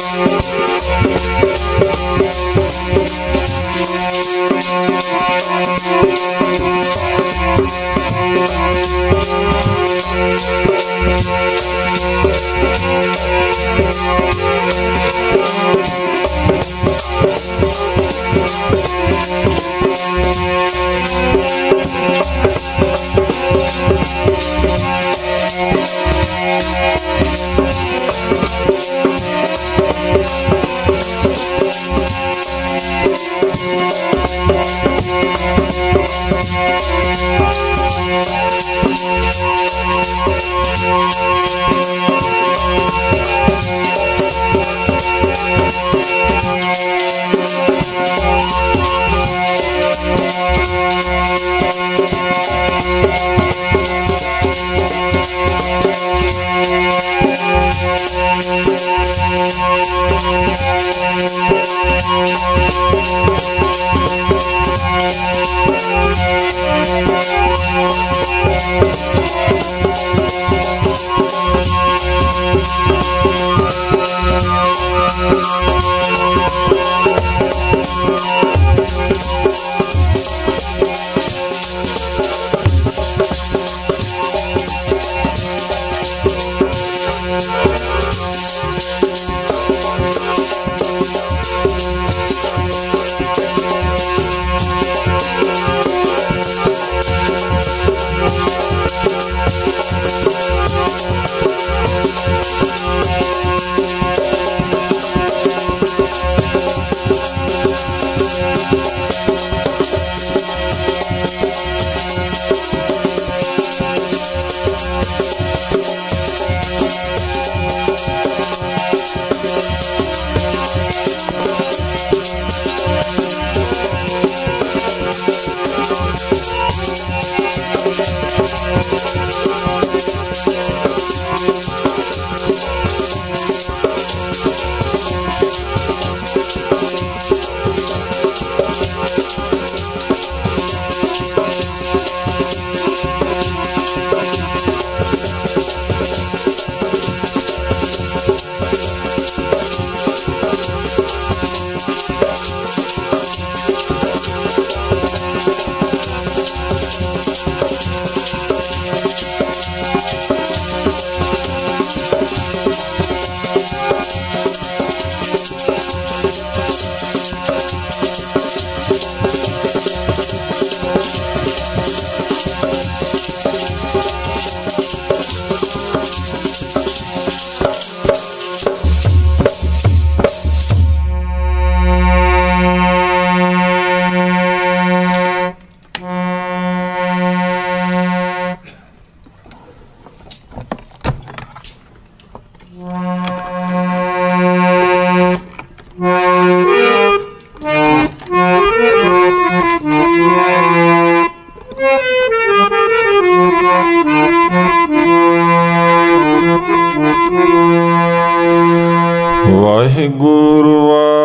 वाहिगुरु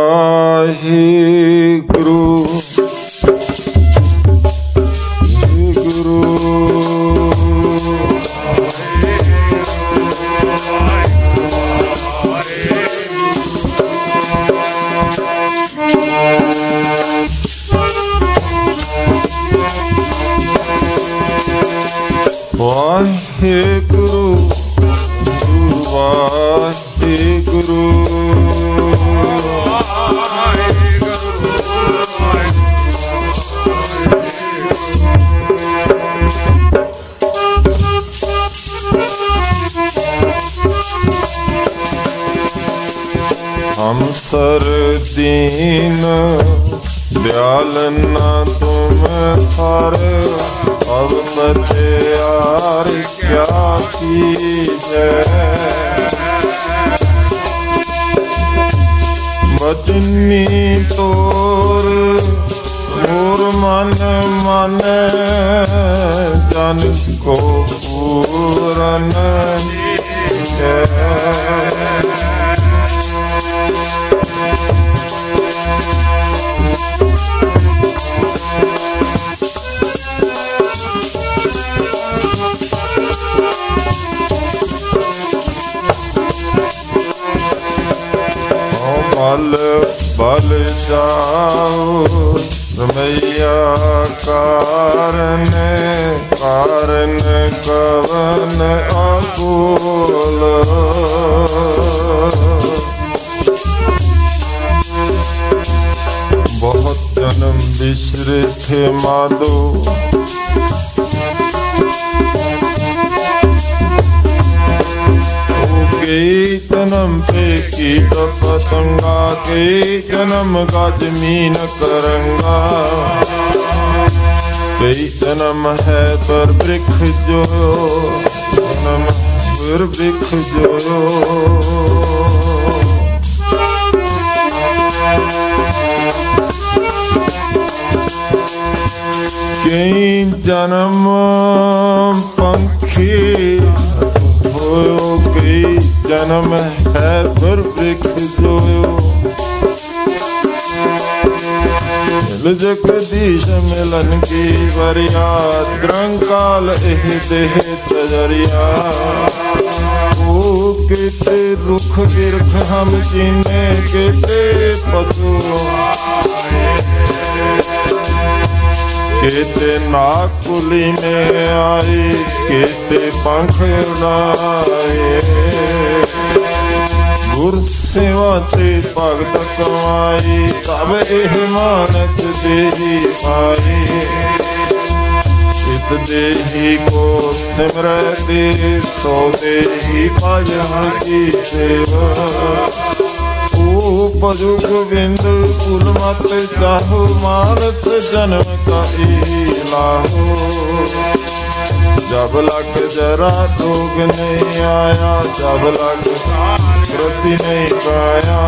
वाहिगुरु हम सर दीन दयाल न तुम हर अवमत यार क्या कीजे बचनी तोर मोर मन मन जन को पूरन रमैया कारण कारण कवन अकुल। बहुत जन्म बिसरे थे माधो, कई जन्म पे कीट पतंगा, कई जन्म गाज मीन करंगा, कई जन्म है पर वृक्ष जोयो, जन्म पर वृक्ष जोयो। कई जन्म पंखी होयो, कई जन्म है पर वृक्ष जोयो। जगदीश मिलन की वरिया, द्रंकाल एह देह तजरिया। ओ केते रुख बिरख हम चीने, केते पशु केते नाकुली में आई, केते पंख उड़ाए। गुर सेवा ते भगत कमाई, तब एह मानत देही पाई। इत देही को सिमरै दे, सो देही भजन की सेवा। ओ भजो गोविंद कुल मत चाहो, मानस जन्म का इलाहो। जब लग जरा रोग नहीं आया, जब लग कृति नहीं पाया।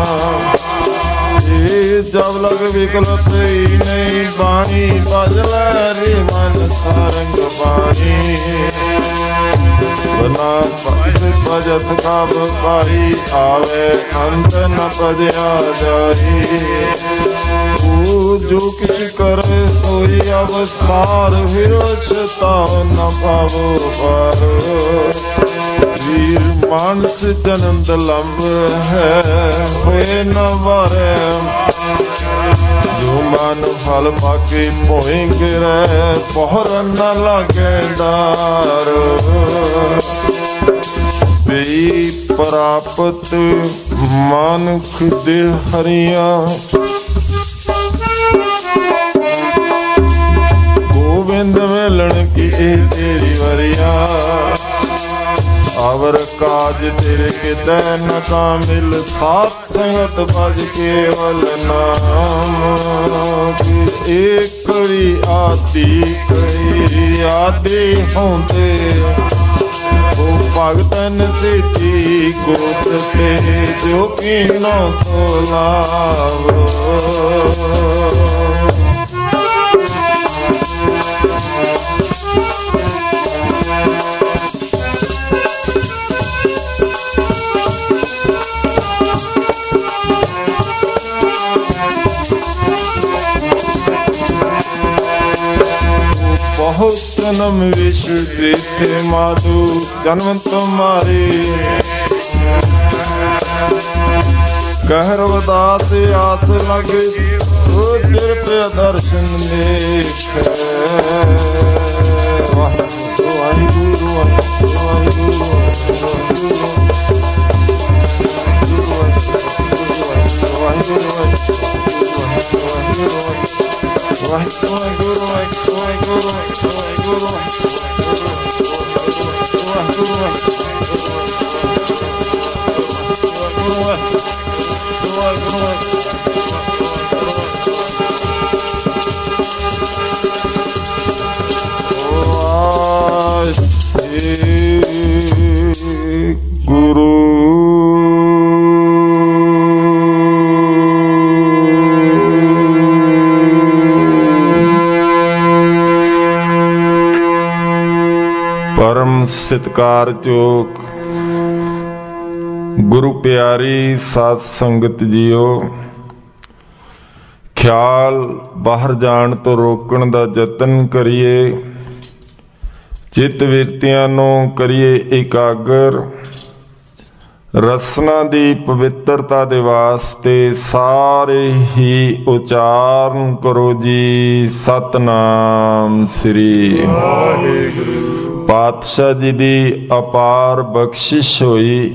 जब लग विकलत ही नहीं बाणी, बजला रे मन सारंग बाणी। बना पद भजत कब पाई, आवे अंत न पजया जाई। जो किछ करे सोई अवसार, विरोचता न पावो पार। वीर मानस जन्म लंब है, होए न वारे। जो मन फल पाके पोए गिरे, पहर न लागे डार। बेई प्राप्त मानुख दे हरिया, गोविंद मिलन की तेरी वरिया। अवर काज तेरे कितै न कामिल, साथ संगत भज केवल नाम। एक कड़ी आदि कई आदि होंदे, ओ भगतन सिद्धि गोत ते, जो कीनो सो लाभ। बहुत जन्म विश्व देखे माधु, जन्म तुम्हारे कहर बदास आस लगे। चिर पे दर्शन देख, वाहिगुरु वाहिगुरु वाहिगुरु परम सत्कार चोक गुरु प्यारी साध संगत जीओ, ख्याल बाहर जाण तो रोकण दा जतन करिए। चित विरतियां नूं करिए एकागर, ਰਸਨਾ ਦੀ ਪਵਿੱਤਰਤਾ ਦੇ ਵਾਸਤੇ ਸਾਰੇ ਹੀ ਉਚਾਰਨ ਕਰੋ ਜੀ ਸਤਨਾਮ ਸ੍ਰੀ ਵਾਹਿਗੁਰੂ। ਪਾਤਸ਼ਾਹ ਜੀ ਦੀ ਅਪਾਰ ਬਖਸ਼ਿਸ਼ ਹੋਈ।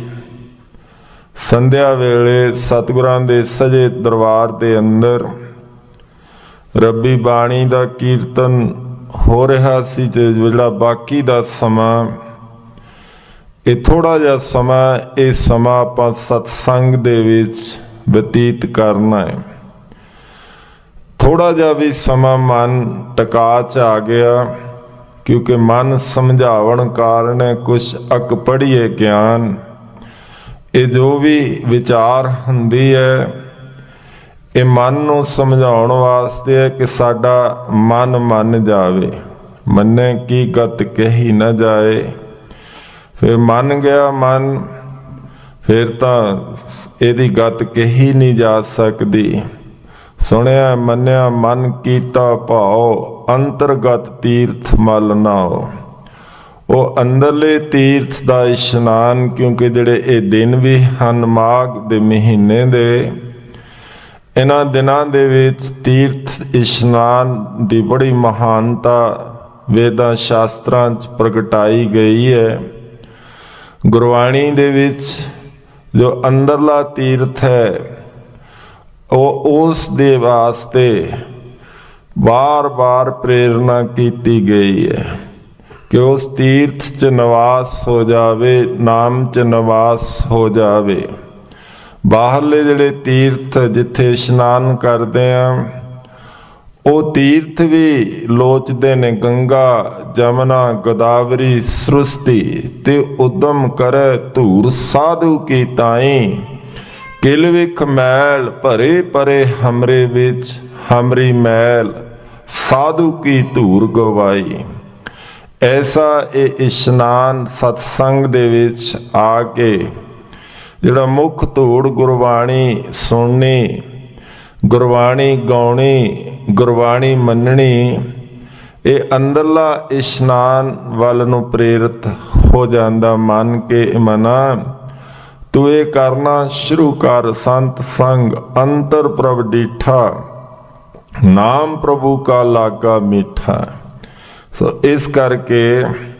ਸੰਧਿਆ ਵੇਲੇ ਸਤਿਗੁਰਾਂ ਦੇ ਸਜੇ ਦਰਬਾਰ ਦੇ ਅੰਦਰ ਰੱਬੀ ਬਾਣੀ ਦਾ ਕੀਰਤਨ ਹੋ ਰਿਹਾ ਸੀ ਤੇ ਜਿਹੜਾ ਬਾਕੀ ਦਾ ਸਮਾਂ, ਇਹ ਥੋੜ੍ਹਾ ਜਿਹਾ ਸਮਾਂ, ਇਹ ਸਮਾਂ ਆਪਾਂ ਸਤਸੰਗ ਦੇ ਵਿੱਚ ਬਤੀਤ ਕਰਨਾ ਹੈ। ਥੋੜ੍ਹਾ ਜਿਹਾ ਵੀ ਸਮਾਂ ਮਨ ਟਿਕਾ 'ਚ ਆ ਗਿਆ, ਕਿਉਂਕਿ ਮਨ ਸਮਝਾਵਣ ਕਾਰਨ ਕੁਛ ਅਕ ਪੜ੍ਹੀਏ ਗਿਆਨ। ਇਹ ਜੋ ਵੀ ਵਿਚਾਰ ਹੁੰਦੀ ਹੈ, ਇਹ ਮਨ ਨੂੰ ਸਮਝਾਉਣ ਵਾਸਤੇ ਹੈ ਕਿ ਸਾਡਾ ਮਨ ਮੰਨ ਜਾਵੇ। ਮੰਨੇ ਕੀ ਗਤ ਕਹੀ ਨਾ ਜਾਏ। ਫਿਰ ਮੰਨ ਗਿਆ ਮਨ, ਫਿਰ ਤਾਂ ਇਹਦੀ ਗਤ ਕਹੀ ਨਹੀਂ ਜਾ ਸਕਦੀ। ਸੁਣਿਆ ਮੰਨਿਆ ਮਨ ਕੀਤਾ ਭਾਉ, ਅੰਤਰਗਤ ਤੀਰਥ ਮਲ ਨਾਓ। ਉਹ ਅੰਦਰਲੇ ਤੀਰਥ ਦਾ ਇਸ਼ਨਾਨ, ਕਿਉਂਕਿ ਜਿਹੜੇ ਇਹ ਦਿਨ ਵੀ ਹਨ ਮਾਘ ਦੇ ਮਹੀਨੇ ਦੇ, ਇਹਨਾਂ ਦਿਨਾਂ ਦੇ ਵਿੱਚ ਤੀਰਥ ਇਸ਼ਨਾਨ ਦੀ ਬੜੀ ਮਹਾਨਤਾ ਵੇਦਾਂ ਸ਼ਾਸਤਰਾਂ 'ਚ ਪ੍ਰਗਟਾਈ ਗਈ ਹੈ। ਗੁਰਬਾਣੀ ਦੇ ਵਿੱਚ ਜੋ ਅੰਦਰਲਾ ਤੀਰਥ ਹੈ, ਉਹ ਉਸ ਦੇ ਵਾਸਤੇ ਵਾਰ-ਵਾਰ ਪ੍ਰੇਰਨਾ ਕੀਤੀ ਗਈ ਹੈ ਕਿ ਉਸ ਤੀਰਥ 'ਚ ਨਿਵਾਸ ਹੋ ਜਾਵੇ, ਨਾਮ 'ਚ ਨਿਵਾਸ ਹੋ ਜਾਵੇ। ਬਾਹਰਲੇ ਜਿਹੜੇ ਤੀਰਥ ਜਿੱਥੇ ਇਸ਼ਨਾਨ ਕਰਦੇ ਆ, ਉਹ ਤੀਰਥ ਵੀ ਲੋਚਦੇ ਨੇ ਗੰਗਾ ਜਮਨਾ ਗੋਦਾਵਰੀ ਸਰਸਤੀ, ਤੇ ਉਦਮ ਕਰੈ ਧੂਰ ਸਾਧੂ ਕੀ ਤਾਈ। ਕਿਲ ਵਿਖ ਮੈਲ ਭਰੇ ਪਰੇ ਹਮਰੇ ਵਿੱਚ, ਹਮਰੀ ਮੈਲ ਸਾਧੂ ਕੀ ਧੂਰ ਗਵਾਈ। ਐਸਾ ਇਹ ਇਸ਼ਨਾਨ ਸਤਸੰਗ ਦੇ ਵਿੱਚ ਆ ਕੇ ਜਿਹੜਾ ਮੁੱਖ ਧੂੜ ਗੁਰਬਾਣੀ ਸੁਣਨੀ, ਗੁਰਬਾਣੀ ਗਾਉਣੀ, ਗੁਰਬਾਣੀ ਮੰਨਣੀ, ਇਹ ਅੰਦਰਲਾ ਇਸ਼ਨਾਨ ਵੱਲ ਨੂੰ ਪ੍ਰੇਰਿਤ ਹੋ ਜਾਂਦਾ। ਮੰਨ ਕੇ ਮਨਾ ਤੂੰ ਇਹ ਕਰਨਾ ਸ਼ੁਰੂ ਕਰ। ਸੰਤ ਸੰਗ ਅੰਤਰ ਪ੍ਰਭ ਡੀਠਾ, ਨਾਮ ਪ੍ਰਭੂ ਕਾ ਲਾਗਾ ਮਿੱਠਾ। ਸੋ ਇਸ ਕਰਕੇ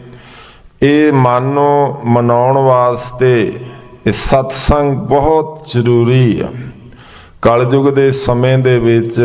ਇਹ ਮਨ ਨੂੰ ਮਨਾਉਣ ਵਾਸਤੇ ਇਹ ਸਤਸੰਗ ਬਹੁਤ ਜ਼ਰੂਰੀ ਹੈ। ਕਲਯੁਗ ਦੇ ਸਮੇਂ ਦੇ ਵਿੱਚ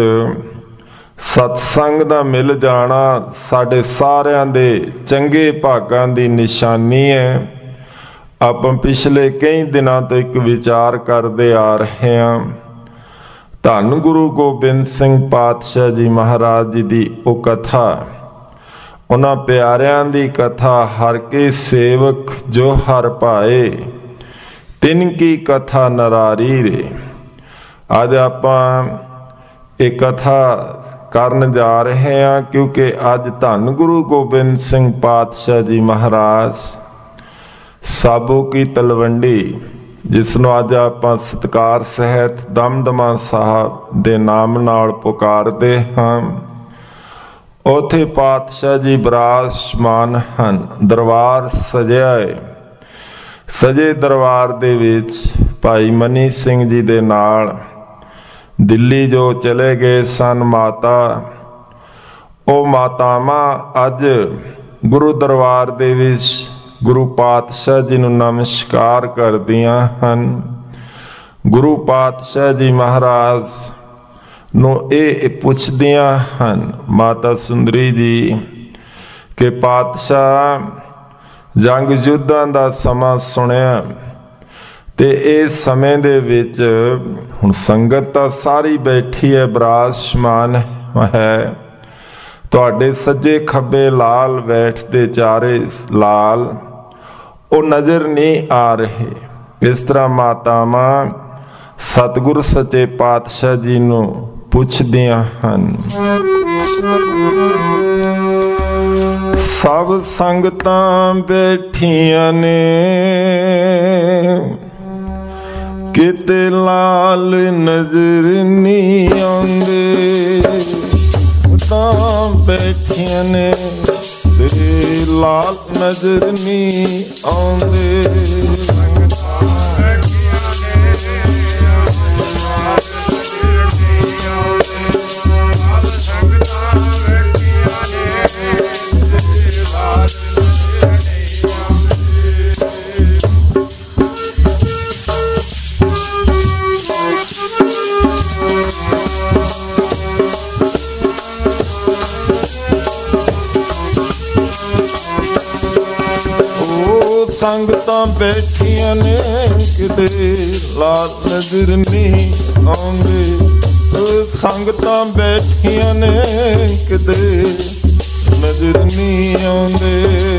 ਸਤਸੰਗ ਦਾ ਮਿਲ ਜਾਣਾ ਸਾਡੇ ਸਾਰਿਆਂ ਦੇ ਚੰਗੇ ਭਾਗਾਂ ਦੀ ਨਿਸ਼ਾਨੀ ਹੈ। ਆਪਾਂ ਪਿਛਲੇ ਕਈ ਦਿਨਾਂ ਤੋਂ ਇੱਕ ਵਿਚਾਰ ਕਰਦੇ ਆ ਰਹੇ ਹਾਂ। ਧੰਨ ਗੁਰੂ ਗੋਬਿੰਦ ਸਿੰਘ ਪਾਤਸ਼ਾਹ ਜੀ ਮਹਾਰਾਜ ਜੀ ਦੀ ਉਹ ਕਥਾ, ਉਹਨਾਂ ਪਿਆਰਿਆਂ ਦੀ ਕਥਾ, ਹਰ ਕੇ ਸੇਵਕ ਜੋ ਹਰ ਭਾਏ, ਤਿਨ ਕੀ ਕਥਾ ਨਰਾਰੀ ਰੇ। ਅੱਜ ਆਪਾਂ ਇਹ ਕਥਾ ਕਰਨ ਜਾ ਰਹੇ ਹਾਂ, ਕਿਉਂਕਿ ਅੱਜ ਧੰਨ ਗੁਰੂ ਗੋਬਿੰਦ ਸਿੰਘ ਪਾਤਸ਼ਾਹ ਜੀ ਮਹਾਰਾਜ ਸਾਬੋ ਕੀ ਤਲਵੰਡੀ, ਜਿਸ ਨੂੰ ਅੱਜ ਆਪਾਂ ਸਤਿਕਾਰ ਸਹਿਤ ਦਮਦਮਾ ਸਾਹਿਬ ਦੇ ਨਾਮ ਨਾਲ ਪੁਕਾਰਦੇ ਹਾਂ, ਉੱਥੇ ਪਾਤਸ਼ਾਹ ਜੀ ਬਿਰਾਜਮਾਨ ਹਨ। ਦਰਬਾਰ ਸਜਿਆ ਹੈ। ਸਜੇ ਦਰਬਾਰ ਦੇ ਵਿੱਚ ਭਾਈ ਮਨੀ ਸਿੰਘ ਜੀ ਦੇ ਨਾਲ ਦਿੱਲੀ ਜੋ ਚਲੇ ਗਏ ਸਨ ਮਾਤਾ, ਉਹ ਮਾਤਾਵਾਂ ਅੱਜ ਗੁਰੂ ਦਰਬਾਰ ਦੇ ਵਿੱਚ ਗੁਰੂ ਪਾਤਸ਼ਾਹ ਜੀ ਨੂੰ ਨਮਸਕਾਰ ਕਰਦੀਆਂ ਹਨ। ਗੁਰੂ ਪਾਤਸ਼ਾਹ ਜੀ ਮਹਾਰਾਜ ਨੂੰ ਇਹ ਪੁੱਛਦੀਆਂ ਹਨ ਮਾਤਾ ਸੁੰਦਰੀ ਜੀ ਕਿ ਪਾਤਸ਼ਾਹ ਜੰਗ ਯੁੱਧਾਂ ਦਾ ਸਮਾਂ ਸੁਣਿਆ, ਤੇ ਇਸ ਸਮੇਂ ਦੇ ਵਿੱਚ ਹੁਣ ਸੰਗਤ ਤਾਂ ਸਾਰੀ ਬੈਠੀ ਹੈ, ਬਿਰਾਜਮਾਨ ਹੈ। ਤੁਹਾਡੇ ਸੱਜੇ ਖੱਬੇ ਲਾਲ ਬੈਠਦੇ ਚਾਰੇ ਲਾਲ, ਉਹ ਨਜ਼ਰ ਨਹੀਂ ਆ ਰਹੇ। ਇਸ ਤਰ੍ਹਾਂ ਮਾਤਾਵਾਂ ਸਤਿਗੁਰ ਸੱਚੇ ਪਾਤਸ਼ਾਹ ਜੀ ਨੂੰ ਪੁੱਛਦੀਆਂ ਹਨ। ਸਭ ਸੰਗਤਾਂ ਬੈਠੀਆਂ ਨੇ, ਕਿਤੇ ਲਾਲ ਨਜ਼ਰ ਨਹੀਂ ਆਉਂਦੇ। ਤਾਂ ਬੈਠੀਆਂ ਨੇ ਤੇ ਲਾਲ ਨਜ਼ਰ ਨਹੀਂ ਆਉਂਦੇ। संगतां बैठियां ने किते लाल नजर नहीं आउंदे। संगतां बैठियां ने किते नजर नहीं आउंदे।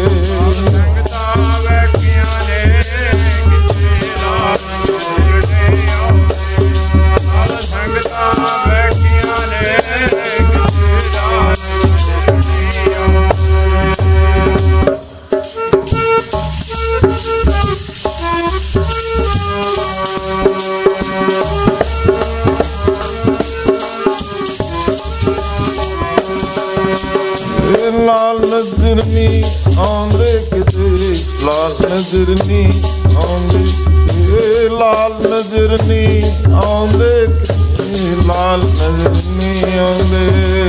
लाल नजर नहीं आउंदे किते लाल नजर नहीं आउंदे। लाल नजर नहीं आउंदे किते लाल नजर नहीं आउंदे।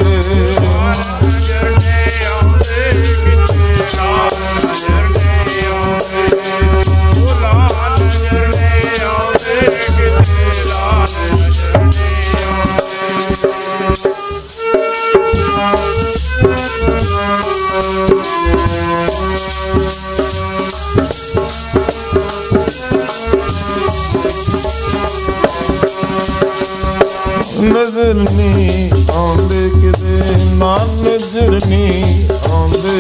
नजर नहीं आउंदे किते ना नजर नहीं आउंदे।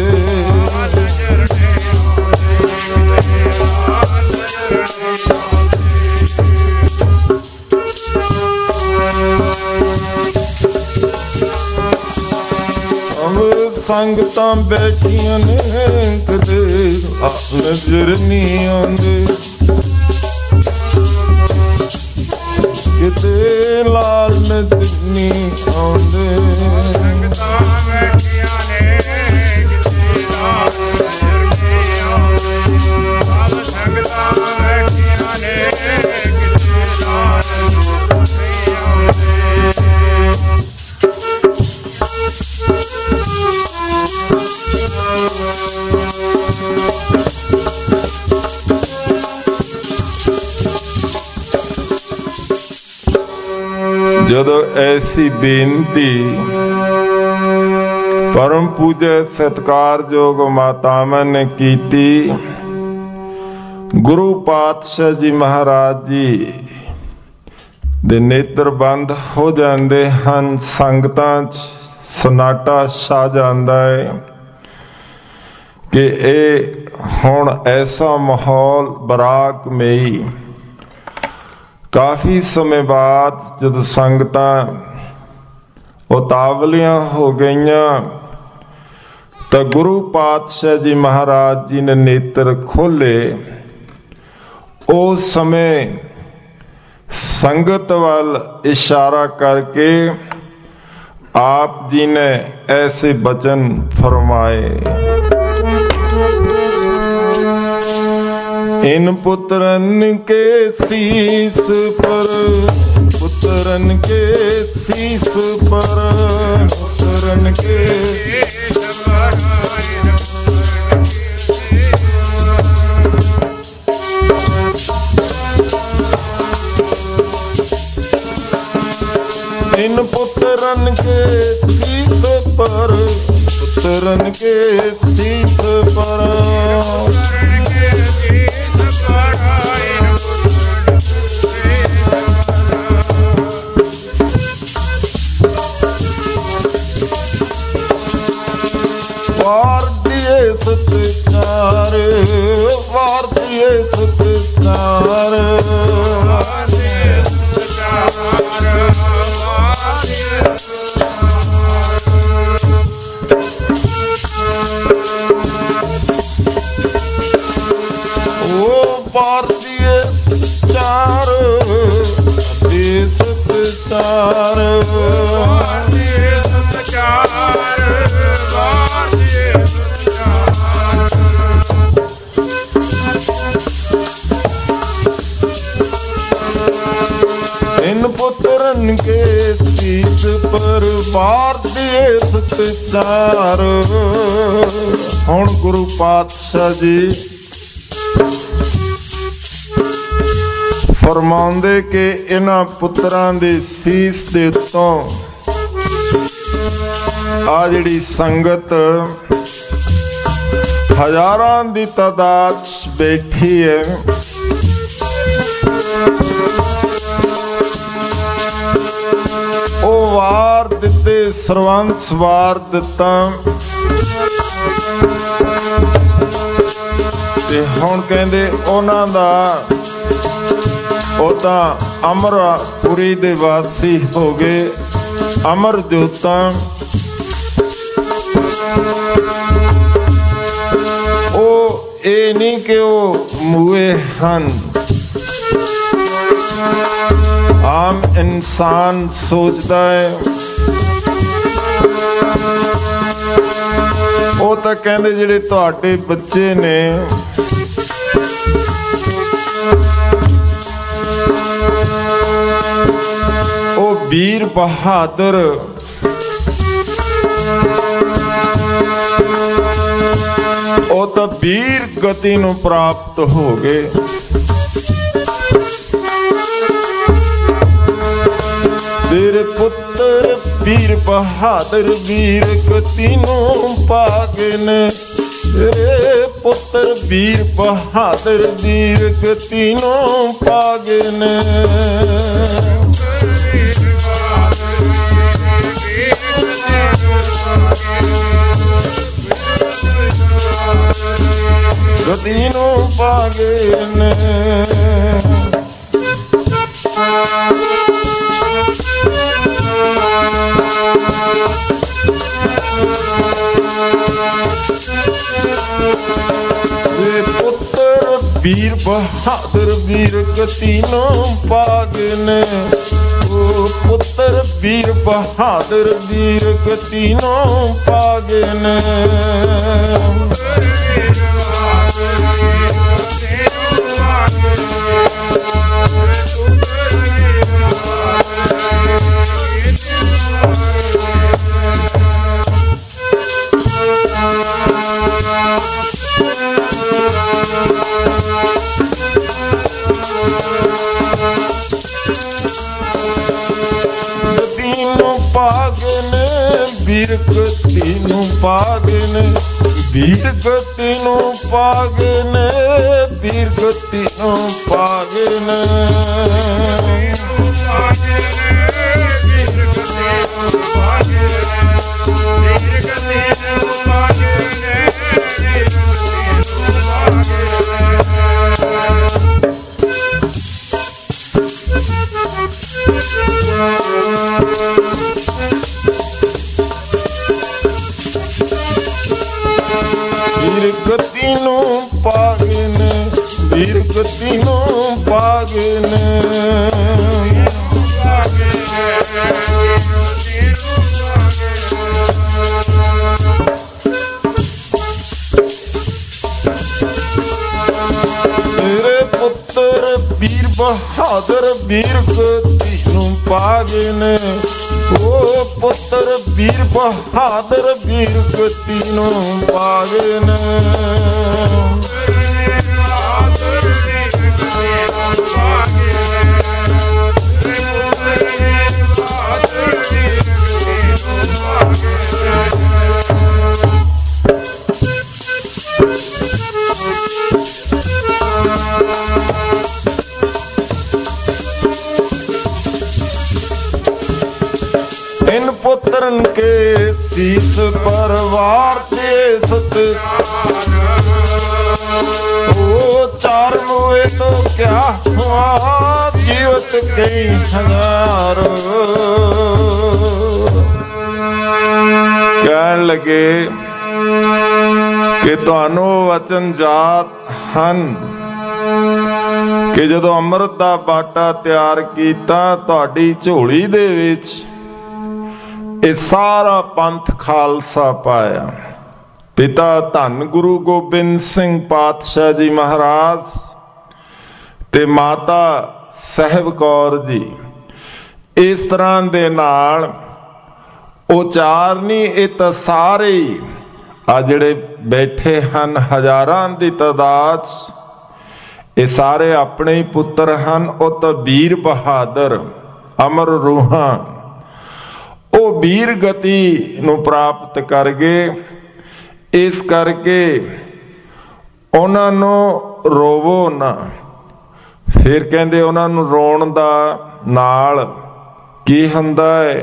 संगतां बैठियां ने किते नजर नहीं आउंदे। किते लाल नजर नहीं आउंदे। संगतां बैठियां ने किते लाल नजर नहीं आउंदे। संगतां बैठियां ने किते लाल नजर नहीं आउंदे। जदों ऐसी बेनती परम पूज्य सत्कारयोग मातावां ने कीती, गुरु पातशाह जी महाराज जी दे नेत्र बंद हो जाते हैं। संगतां सन्नाटा छा जाता है कि हुण ऐसा माहौल बराकमई। काफ़ी समय बाद जब संगतां उतावलियां हो गईयां तो गुरु पातशाह जी महाराज जी ने नेत्र खोले। उस समय संगत वाल इशारा करके आप जी ने ऐसे वचन फरमाए। इन पुत्रन के शीस पर, पुत्रन के शीस पर, पुत्रन के इन पुत्रन के शीस पर, पुत्रन के शीस पर। भारतीय सत्कार, भारतीय सत्कार, ओ भारतीय सत्कार, देश सत्कार, भारतीय सत्कार, भारतीय इन पुत्रन के शीस पर भारतीय सत्कार। हुण गुरु पातशाह जी फरमाउंदे कि इन्हां पुत्रां दे शीस दे उत्तों आ जिहड़ी संगत हजारां दी तादाद बैठी है। ओ वार दिते सरवंस वार दिता ते हुण कहंदे उन्हां दा ਉਹ ਤਾਂ ਅਮਰਪੁਰੀ ਦੇ ਵਾਸੀ ਹੋ ਗਏ, ਅਮਰ ਜੋਤਾਂ। ਉਹ ਇਹ ਨਹੀਂ ਕਿ ਉਹ ਮੂਏ ਹਨ। ਆਮ ਇਨਸਾਨ ਸੋਚਦਾ ਹੈ ਉਹ ਤਾਂ ਕਹਿੰਦੇ ਜਿਹੜੇ ਤੁਹਾਡੇ ਬੱਚੇ ਨੇ ਉਹ ਵੀਰ ਬਹਾਦਰ ਉਹ ਤਾਂ ਵੀਰ ਗਤੀ ਨੂੰ ਪ੍ਰਾਪਤ ਹੋ ਗਏ। ਤੇਰੇ ਪੁੱਤਰ ਵੀਰ ਬਹਾਦਰ ਵੀਰ ਗਤੀ ਨੂੰ ਪਾ ਗਏ ਨੇ। ਤੇਰੇ ਪੁੱਤਰ ਵੀਰ ਬਹਾਦਰ ਵੀਰ ਗਤੀ ਨੂੰ ਪਾ ਗਏ ਨੇ। ਗਤੀ ਨੂੰ ਪਾ ਗਏ ਨੇ। ਪੁੱਤਰ ਵੀਰ ਬਹਾਦਰ ਵੀਰ ਗਤੀ ਨੂੰ ਪਾ ਗਏ ਨੇ। ਉਹ ਪੁੱਤਰ ਵੀਰ ਬਹਾਦਰ ਵੀਰ ਗਤੀ ਨੂੰ ਪਾ ਗਏ ਨੇ। ਵੀਰ ਗਤੀ ਨੂੰ ਪਾ ਗਏ ਨੇ। ਵੀਰ ਗਤੀ ਨੂੰ ਪਾ ਗਏ ਨੇ। ਵੀਰ ਗਤੀ ਨੂੰ ਪਾ ਗਏ ਨੇ। ਵੀਰ ਗਤੀ ਨੂੰ ਪਾ ਗਏ ਨੇ। ਵੀਰ ਗਤੀ ਨੂੰ ਪਾ ਗਏ ਨੇ। ਤੇਰੇ ਪੁੱਤਰ ਵੀਰ ਬਹਾਦਰ ਵੀਰ ਗਤੀ ਨੂੰ ਪਾ ਗਏ ਨੇ। ਉਹ ਪੁੱਤਰ ਵੀਰ ਬਹਾਦਰ ਵੀਰ ਗਤੀ ਨੂੰ ਪਾ ਗਏ ਨੇ। इन पुत्रन के शीस परवार ते सत ओ चार मोए तो क्या हुआ जीवत कई हजार। कहन लगे कि तुहानू वचन जात हन कि जदों अमृत दा बाटा तैयार कीता तुहाडी झोली दे विच ਇਹ ਸਾਰਾ ਪੰਥ ਖਾਲਸਾ ਪਾਇਆ। ਪਿਤਾ ਧੰਨ ਗੁਰੂ ਗੋਬਿੰਦ ਸਿੰਘ ਪਾਤਸ਼ਾਹ ਜੀ ਮਹਾਰਾਜ ਤੇ ਮਾਤਾ ਸਾਹਿਬ ਕੌਰ ਜੀ ਇਸ ਤਰ੍ਹਾਂ ਦੇ ਨਾਲ ਉਚਾਰਨੀ ਇਹ ਤਾਂ ਸਾਰੇ ਆ ਜਿਹੜੇ ਬੈਠੇ ਹਨ ਹਜ਼ਾਰਾਂ ਦੀ ਤਾਦਾਦ ਇਹ ਸਾਰੇ ਆਪਣੇ ਹੀ ਪੁੱਤਰ ਹਨ। ਉਹ ਤਾਂ ਵੀਰ ਬਹਾਦਰ ਅਮਰ ਰੂਹਾਂ ਉਹ ਵੀਰ ਗਤੀ ਨੂੰ ਪ੍ਰਾਪਤ ਕਰ ਗਏ। ਇਸ ਕਰਕੇ ਉਹਨਾਂ ਨੂੰ ਰੋਵੋ ਨਾ। ਫਿਰ ਕਹਿੰਦੇ ਉਹਨਾਂ ਨੂੰ ਰੋਣ ਦਾ ਨਾਲ ਕੀ ਹੁੰਦਾ ਹੈ,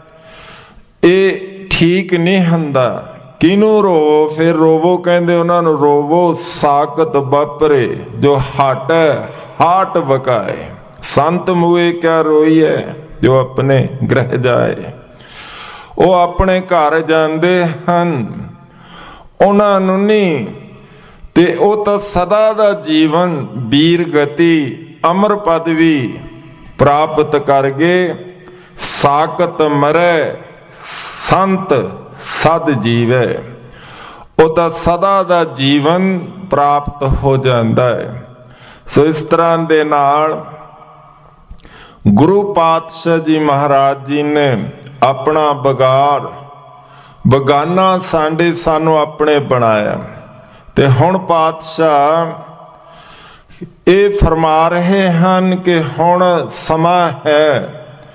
ਇਹ ਠੀਕ ਨਹੀਂ ਹੁੰਦਾ। ਕਿਹਨੂੰ ਰੋਵੋ? ਫਿਰ ਰੋਵੋ ਕਹਿੰਦੇ ਉਹਨਾਂ ਨੂੰ ਰੋਵੋ ਸਾਕਤ ਵਾਪਰੇ ਜੋ ਹਟ ਹਾਟ ਬਕਾਏ। ਸੰਤ ਮੂਏ ਕਿਆ ਰੋਈਐ ਜੋ ਆਪਣੇ ਗ੍ਰਹਿ ਜਾਏ। ਉਹ ਆਪਣੇ ਘਰ ਜਾਂਦੇ ਹਨ, ਉਹਨਾਂ ਨੂੰ ਨਹੀਂ, ਤੇ ਉਹ ਤਾਂ ਸਦਾ ਦਾ ਜੀਵਨ ਵੀਰ ਗਤੀ ਅਮਰ ਪਦਵੀ ਪ੍ਰਾਪਤ ਕਰ ਗਏ। ਸਾਕਤ ਮਰੈ ਸੰਤ ਸਦ ਜੀਵੈ। ਉਹ ਤਾਂ ਸਦਾ ਦਾ ਜੀਵਨ ਪ੍ਰਾਪਤ ਹੋ ਜਾਂਦਾ ਹੈ। ਸੋ ਇਸ ਤਰ੍ਹਾਂ ਦੇ ਨਾਲ ਗੁਰੂ ਪਾਤਸ਼ਾਹ ਜੀ ਮਹਾਰਾਜ ਜੀ ਨੇ ਆਪਣਾ ਬਗਾਨਾ ਸਾਨੂੰ ਆਪਣੇ ਬਣਾਇਆ। ਤੇ ਹੁਣ ਪਾਤਸ਼ਾਹ ਇਹ ਫਰਮਾ ਰਹੇ ਹਨ ਕਿ ਹੁਣ ਸਮਾਂ ਹੈ,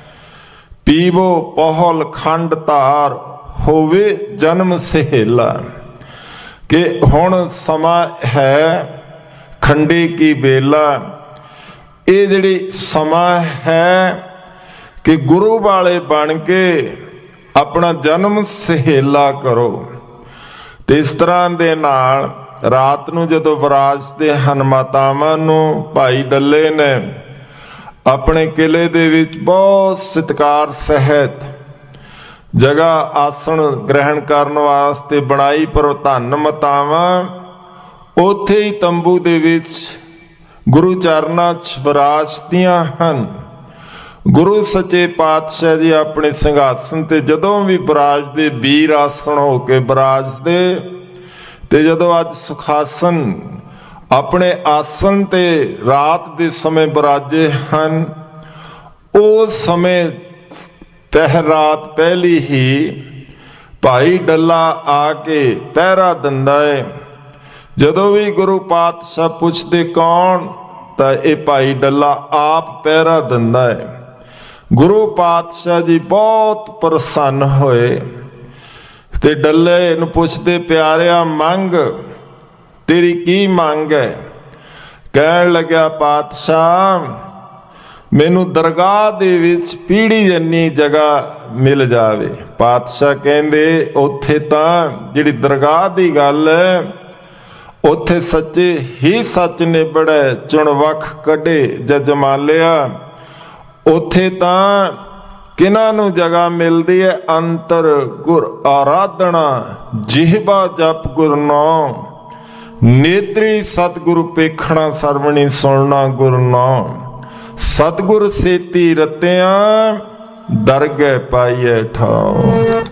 ਪੀਵੋ ਪਹੁਲ ਖੰਡ ਧਾਰ ਹੋਵੇ ਜਨਮ ਸਹੇਲਾ। ਕਿ ਹੁਣ ਸਮਾਂ ਹੈ ਖੰਡੇ ਕੀ ਵੇਲਾ। ਇਹ ਜਿਹੜੀ ਸਮਾਂ ਹੈ ਕਿ ਗੁਰੂ ਵਾਲੇ ਬਣ ਕੇ ਆਪਣਾ ਜਨਮ ਸਹੇਲਾ ਕਰੋ। ਤੇ ਇਸ ਤਰ੍ਹਾਂ ਦੇ ਨਾਲ ਰਾਤ ਨੂੰ ਜਦੋਂ ਵਿਰਾਜਦੇ ਹਨ ਮਾਤਾਵਾਂ ਨੂੰ, ਭਾਈ ਡੱਲੇ ਨੇ ਆਪਣੇ ਕਿਲੇ ਦੇ ਵਿੱਚ ਬਹੁਤ ਸਤਿਕਾਰ ਸਹਿਤ ਜਗ੍ਹਾ ਆਸਣ ਗ੍ਰਹਿਣ ਕਰਨ ਵਾਸਤੇ ਬਣਾਈ। ਪਰ ਧੰਨ ਮਾਤਾਵਾਂ ਉੱਥੇ ਹੀ ਤੰਬੂ ਦੇ ਵਿੱਚ ਗੁਰੂ ਚਰਨਾਂ 'ਚ ਵਿਰਾਜਦੀਆਂ ਹਨ। ਗੁਰੂ ਸੱਚੇ ਪਾਤਸ਼ਾਹ ਜੀ ਆਪਣੇ ਸਿੰਘਾਸਨ ਤੇ ਜਦੋਂ ਵੀ ਵਿਰਾਜਦੇ, ਵੀਰ ਆਸਣ ਹੋ ਕੇ ਵਿਰਾਜਦੇ। ਤੇ ਜਦੋਂ ਅੱਜ ਸੁਖਾਸਨ ਆਪਣੇ ਆਸਣ ਤੇ ਰਾਤ ਦੇ ਸਮੇਂ ਵਿਰਾਜੇ ਹਨ, ਉਸ ਸਮੇਂ ਰਾਤ ਪਹਿਲੀ ਹੀ ਭਾਈ ਡੱਲਾ ਆ ਕੇ ਪਹਿਰਾ ਦਿੰਦਾ ਹੈ। ਜਦੋਂ ਵੀ ਗੁਰੂ ਪਾਤਸ਼ਾਹ ਪੁੱਛਦੇ ਕੌਣ, ਤਾਂ ਇਹ ਭਾਈ ਡੱਲਾ ਆਪ ਪਹਿਰਾ ਦਿੰਦਾ ਹੈ। ਗੁਰੂ ਪਾਤਸ਼ਾਹ ਜੀ ਬਹੁਤ ਪ੍ਰਸੰਨ ਹੋਏ ਤੇ ਡੱਲੇ ਨੂੰ ਪੁੱਛਦੇ, ਪਿਆਰਿਆ ਮੰਗ, ਤੇਰੀ ਕੀ ਮੰਗ ਹੈ? ਕਹਿਣ ਲੱਗਿਆ, ਪਾਤਸ਼ਾਹ ਮੈਨੂੰ ਦਰਗਾਹ ਦੇ ਵਿੱਚ ਪੀੜੀ ਜੰਨੀ ਜਗ੍ਹਾ ਮਿਲ ਜਾਵੇ। ਪਾਤਸ਼ਾਹ ਕਹਿੰਦੇ ਉੱਥੇ ਤਾਂ ਜਿਹੜੀ ਦਰਗਾਹ ਦੀ ਗੱਲ ਹੈ, ਉੱਥੇ ਸੱਚੇ ਹੀ ਸੱਚ ਨਿਬੜੈ ਚੁਣ ਵੱਖ ਕੱਢੇ ਜਜਮਾਲਿਆ। ਉੱਥੇ ਤਾਂ ਕਿਹਨਾਂ ਨੂੰ ਜਗ੍ਹਾ ਮਿਲਦੀ ਹੈ? ਅੰਤਰ ਗੁਰ ਆਰਾਧਨਾ ਜਿਹਬਾ ਜਪ ਗੁਰ ਨਾਮ, ਨੇਤਰੀ ਸਤਿਗੁਰੂ ਪੇਖਣਾ ਸਰਵਣੀ ਸੁਣਨਾ ਗੁਰ ਨਾਮ। ਸਤਿਗੁਰ ਸੇਤੀ ਰਤਿਆਂ ਦਰਗਹਿ ਪਾਈਐ ਠਾਉ।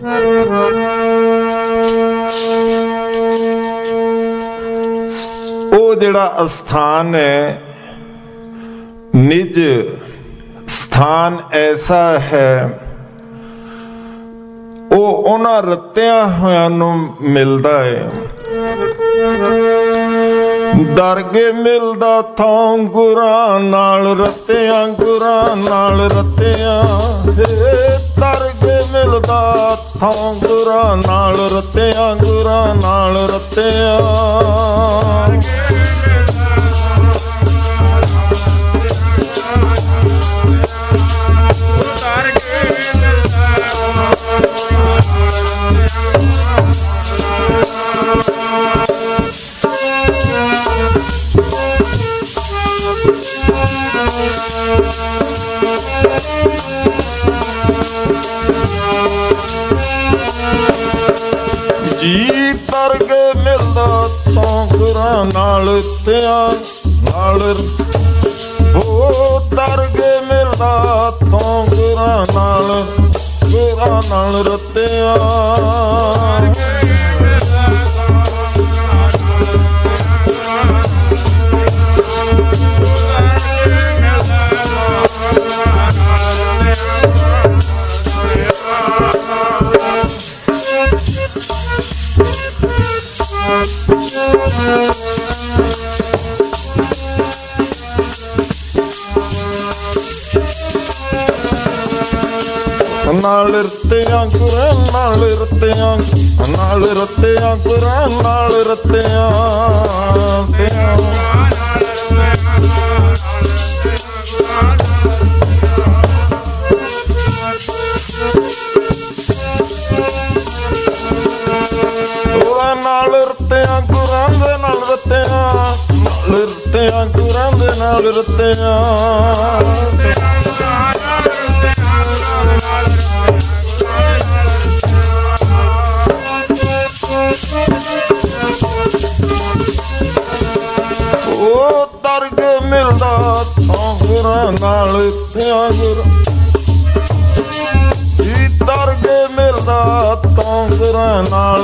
ਉਹ ਜਿਹੜਾ ਅਸਥਾਨ ਹੈ, ਨਿਜ ਸਥਾਨ ਐਸਾ ਹੈ, ਉਹ ਉਹਨਾਂ ਰਤਿਆਂ ਹੋਇਆਂ ਨੂੰ ਮਿਲਦਾ ਹੈ। ਦਰਗੇ ਮਿਲਦਾ ਥਾਂ ਗੁਰਾਂ ਨਾਲ ਰਤਿਆਂ, ਗੁਰਾਂ ਨਾਲ ਰਤਿਆਂ। ਦਰਗੇ ਮਿਲਦਾ ਥਾਂ ਗੁਰਾਂ ਨਾਲ ਰਤਿਆਂ, ਗੁਰਾਂ ਨਾਲ ਰਤਿਆਂ। ਜੀ ਦਰਗੇ ਮਿਲਦਾ ਤਾਂ ਗੁਰਾਂ ਨਾਲ ਰਤਿਆਂ ਨਾਲ। ਉਹ ਦਰਗੇ ਮਿਲਦਾ ਤਾਂ ਗੁਰਾਂ ਨਾਲ ਰਤਿਆਂ। ਨਾਲ ਰਤਿਆਂ ਗੁਰਾਂ ਨਾਲ ਰਤਿਆਂ, ਨਾਲ ਰਤਿਆਂ ਗੁਰਾਂ ਨਾਲ ਰਤਿਆਂ। ਗੁਰਾਂ ਨਾਲ ਰਤਿਆਂ, ਗੁਰਾਂ ਦੇ ਨਾਲ ਰਤਿਆਂ, ਨਾਲ ਰਤਿਆਂ, ਗੁਰਾਂ ਦੇ ਨਾਲ ਰਤਿਆਂ। ਉਹ ਤਰਗ ਮਿਲਦਾ ਤਾਂ ਗੁਰਾਂ ਨਾਲ ਰਤਿਆਂ, ਤਰਗ ਮਿਲਦਾ ਤਾਂ ਗੁਰਾਂ ਨਾਲ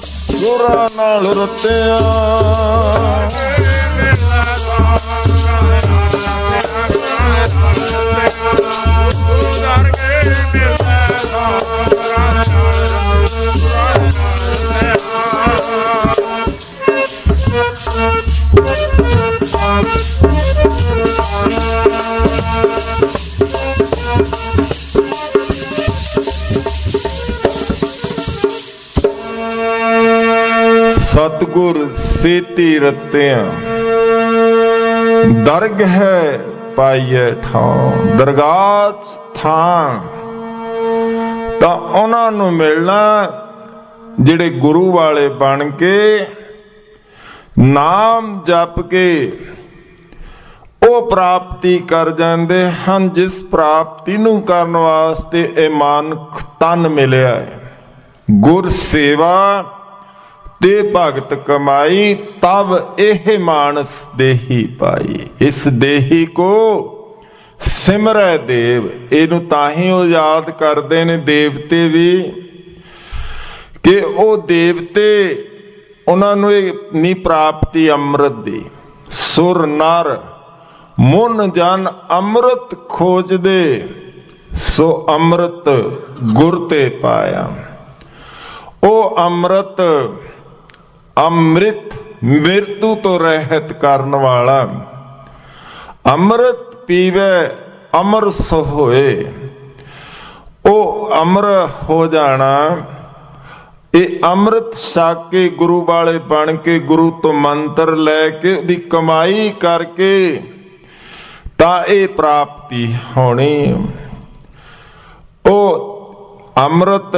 ਰਤਿਆਂ। ਸਤਿਗੁਰ ਸੇਤੀ ਰਤਿਆਂ, ਦਰਗ ਹੈ ਪਾਈਏ ਠਾਂ। ਦਰਗਾਹ ਥਾਂ ਤਾਂ ਉਹਨਾਂ ਨੂੰ ਮਿਲਣਾ ਜਿਹੜੇ ਗੁਰੂ ਵਾਲੇ ਬਣ ਕੇ ਨਾਮ ਜਪ ਕੇ ਉਹ ਪ੍ਰਾਪਤੀ ਕਰ ਜਾਂਦੇ ਹਨ, ਜਿਸ ਪ੍ਰਾਪਤੀ ਨੂੰ ਕਰਨ ਵਾਸਤੇ ਇਹ ਮਾਨੁਖ ਤਨ ਮਿਲਿਆ ਹੈ। ਗੁਰ ਸੇਵਾ ਤੇ ਭਗਤ ਕਮਾਈ, ਤਬ ਇਹ ਮਾਨਸ ਦੇਹੀ ਪਾਈ। ਇਸ ਦੇਹੀ ਕੋ ਸਿਮਰੈ ਦੇਵ। ਇਹਨੂੰ ਤਾਂ ਹੀ ਉਹ ਯਾਦ ਕਰਦੇ ਨੇ ਦੇਵਤੇ ਵੀ, ਕਿ ਉਹ ਦੇਵਤੇ ਉਹਨਾਂ ਨੂੰ ਇਹ ਨਹੀਂ ਪ੍ਰਾਪਤੀ ਅੰਮ੍ਰਿਤ ਦੀ। ਸੁਰ ਨਰ ਮੁਨ ਜਨ ਅੰਮ੍ਰਿਤ ਖੋਜਦੇ, ਸੋ ਅੰਮ੍ਰਿਤ ਗੁਰ ਤੇ ਪਾਇਆ। ਉਹ ਅੰਮ੍ਰਿਤ ਅੰਮ੍ਰਿਤ ਮ੍ਰਿਤੂ ਤੋਂ ਰਹਿਤ ਕਰਨ ਵਾਲਾ। ਅੰਮ੍ਰਿਤ ਪੀਵੇ ਅਮਰ ਸੋ ਹੋਏ। ਉਹ ਅਮਰ ਹੋ ਜਾਣਾ। ਇਹ ਅੰਮ੍ਰਿਤ ਛਕ ਕੇ ਗੁਰੂ ਵਾਲੇ ਬਣ ਕੇ ਗੁਰੂ ਤੋਂ ਮੰਤਰ ਲੈ ਕੇ ਉਹਦੀ ਕਮਾਈ ਕਰਕੇ ਤਾਂ ਇਹ ਪ੍ਰਾਪਤੀ ਹੋਣੀ। ਉਹ ਅੰਮ੍ਰਿਤ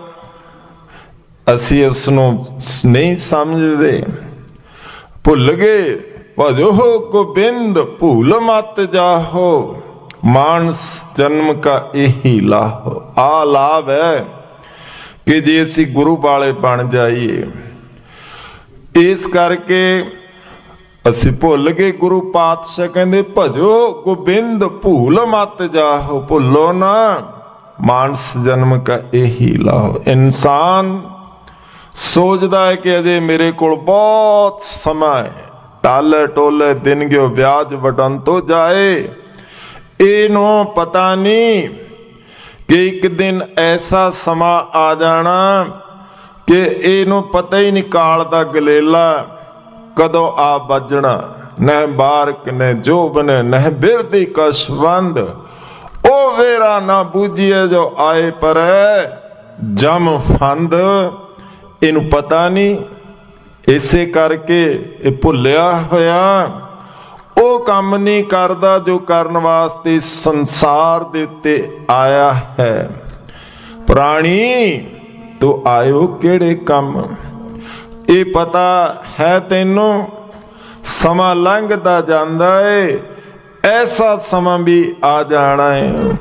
ਅਸੀਂ ਉਸ ਨੂੰ ਨਹੀਂ ਸਮਝਦੇ, ਭੁੱਲ ਗਏ। ਭਜੋ ਗੋਬਿੰਦ ਭੂਲ ਮਤ ਜਾਹੋ, ਮਾਨਸ ਜਨਮ ਕਾ ਇਹੀ ਲਾਹੋ। ਆ ਲਾਭ ਹੈ ਕਿ ਜੇ ਅਸੀਂ ਗੁਰੂ ਵਾਲੇ ਬਣ ਜਾਈਏ। ਇਸ ਕਰਕੇ ਅਸੀਂ ਭੁੱਲ ਗਏ। ਗੁਰੂ ਪਾਤਸ਼ਾਹ ਕਹਿੰਦੇ ਭਜੋ ਗੋਬਿੰਦ ਭੂਲ ਮਤ ਜਾਹੋ, ਭੁੱਲੋ ਨਾ, ਮਾਨਸ ਜਨਮ ਕਾ ਇਹੀ ਲਾਹੋ। ਇਨਸਾਨ ਸੋਚਦਾ ਹੈ ਕਿ ਅਜੇ ਮੇਰੇ ਕੋਲ ਬਹੁਤ ਸਮਾਂ ਹੈ, ਟਾਲੇ ਟੋਲੇ ਦਿਨ ਗਿਓ ਵਿਆਜ ਵਟਨ ਤੋਂ ਜਾਏ। ਇਹਨੂੰ ਪਤਾ ਨਹੀਂ ਕਿ ਇੱਕ ਦਿਨ ਐਸਾ ਸਮਾਂ ਆ ਜਾਣਾ ਕਿ ਇਹਨੂੰ ਪਤਾ ਹੀ ਨਹੀਂ ਕਾਲ ਦਾ ਗਲੇਲਾ ਕਦੋਂ ਆ ਵੱਜਣਾ। ਨਹਿ ਬਾਰਕ ਨੇ ਜੋਬਨ ਨਹਿ ਬਿਰਦੀ ਕਸ਼ਵੰਦ, ਉਹ ਵੇਰਾ ਨਾ ਬੂਝੀਏ ਜੋ ਆਏ ਪਰ ਜਮ ਫੰਦ। ਇਹਨੂੰ ਪਤਾ ਨਹੀਂ, ਇਸੇ ਕਰਕੇ ਇਹ ਭੁੱਲਿਆ ਹੋਇਆ ਉਹ ਕੰਮ ਨਹੀਂ ਕਰਦਾ ਜੋ ਕਰਨ ਵਾਸਤੇ ਸੰਸਾਰ ਦੇ ਉੱਤੇ ਆਇਆ ਹੈ। ਪ੍ਰਾਣੀ ਤੂੰ ਆਇਓ ਕਿਹੜੇ ਕੰਮ, ਇਹ ਪਤਾ ਹੈ ਤੈਨੂੰ? ਸਮਾਂ ਲੰਘਦਾ ਜਾਂਦਾ ਏ, ਐਸਾ ਸਮਾਂ ਵੀ ਆ ਜਾਣਾ ਹੈ।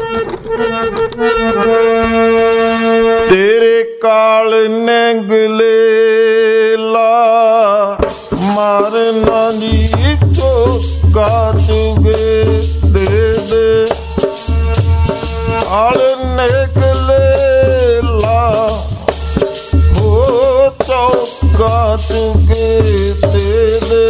ਤੇਰੇ ਕਾਲ ਨੇ ਗਲੇਲਾ ਮਾਰਨਾ ਨੀ ਚੋਕਾ ਚੁਗੇ ਦੇ ਦੇ। ਕਾਲ ਨੇ ਗਲੇਲਾ ਹੋ ਚੋਕਾ ਚੁਗੇ ਦੇ ਦੇ।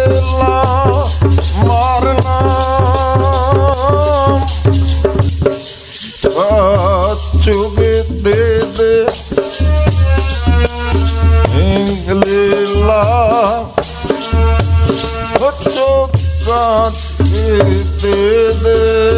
ਲਾ ਮਾਰਨਾ ਚੁਗ ਦੇ ਦੇ ਲਾ ਚੋਗਾ ਦੇ ਦੇ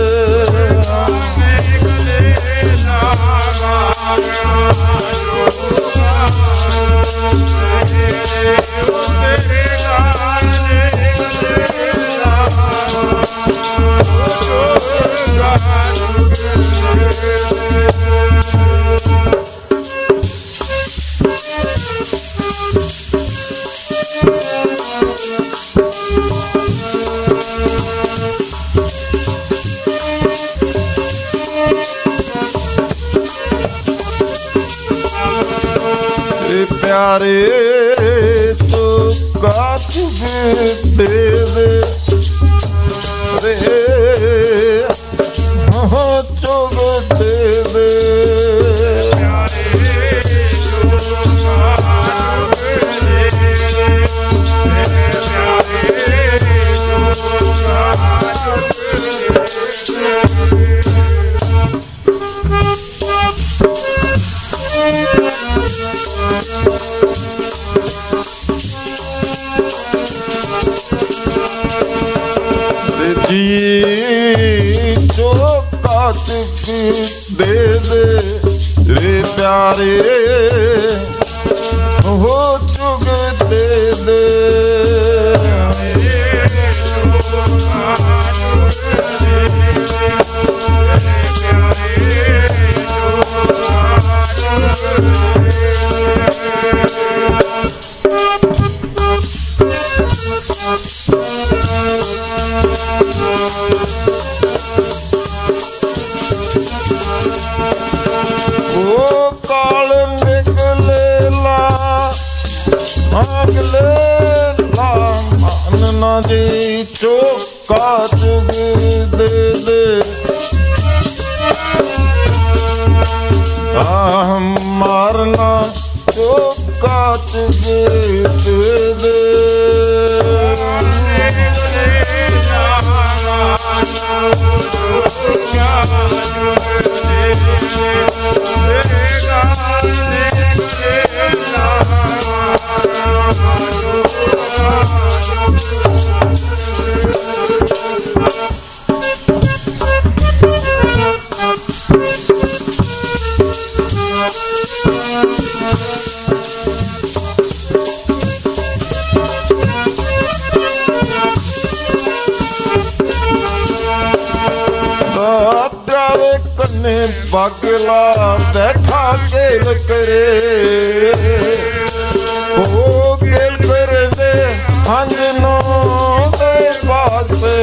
प्यारे तो काट दे दे रे हो चुग दे दे जो काट दे दे रे प्यारे हो चुग दे दे जी चौका चुग दे दे मारना चौका चुग दे दे बागला बैठा गेल करे ओ गेल कर दे हंजनो दे वास्ते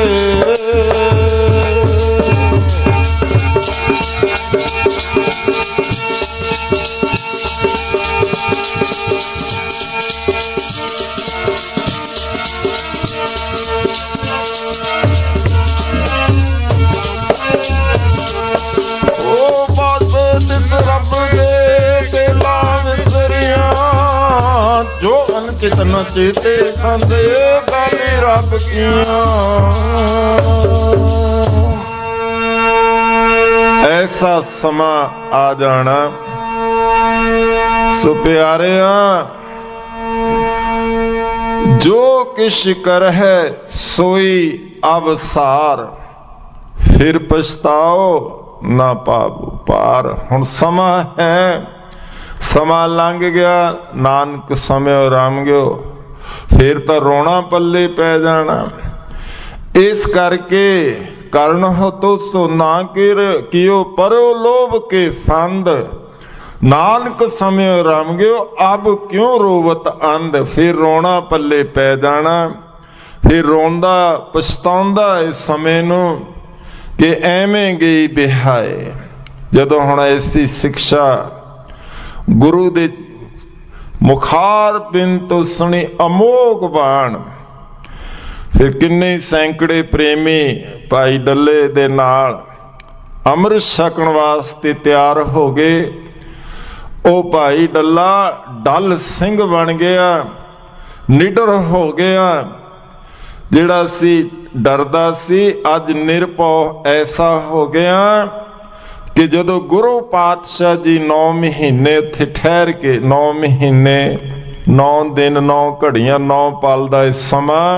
जो अनचित न चेते खांदे गाली रब किया ऐसा समा आ जाना सो प्यारिया जो किश कर है सोई अवसार फिर पछताओ ना पाबू पार। हुण समा है समा लंघ गया नानक समय राम गयो फिर तो रोना पल्ले पै जाना। इस करके करण हो तो सो ना कियो परो लोभ के फंद नानक समय राम गयो अब क्यों रोवत अंध। फिर रोना पल्ले पै जाना फिर रोंदा पछताउंदा इस समय नूं कि एवें गई बिहाए। जदों हुण ऐसी शिक्षा गुरु दे मुखार बिन तो सुनी अमोघ बाण फिर किन्ने सैकड़े प्रेमी भाई डल्ले दे नाल अमृत छकण वास्ते तैयार हो गए। ओ भाई डल्ला डल सिंह बन गया निडर हो गया ਜਿਹੜਾ ਸੀ ਡਰਦਾ ਸੀ ਅੱਜ ਨਿਰਭਉ ਐਸਾ ਹੋ ਗਿਆ ਕਿ ਜਦੋਂ ਗੁਰੂ ਪਾਤਸ਼ਾਹ ਜੀ 9 ਮਹੀਨੇ ਉੱਥੇ ਠਹਿਰ ਕੇ 9 ਮਹੀਨੇ 9 ਦਿਨ 9 ਘੜੀਆਂ 9 ਪਲ ਦਾ ਇਹ ਸਮਾਂ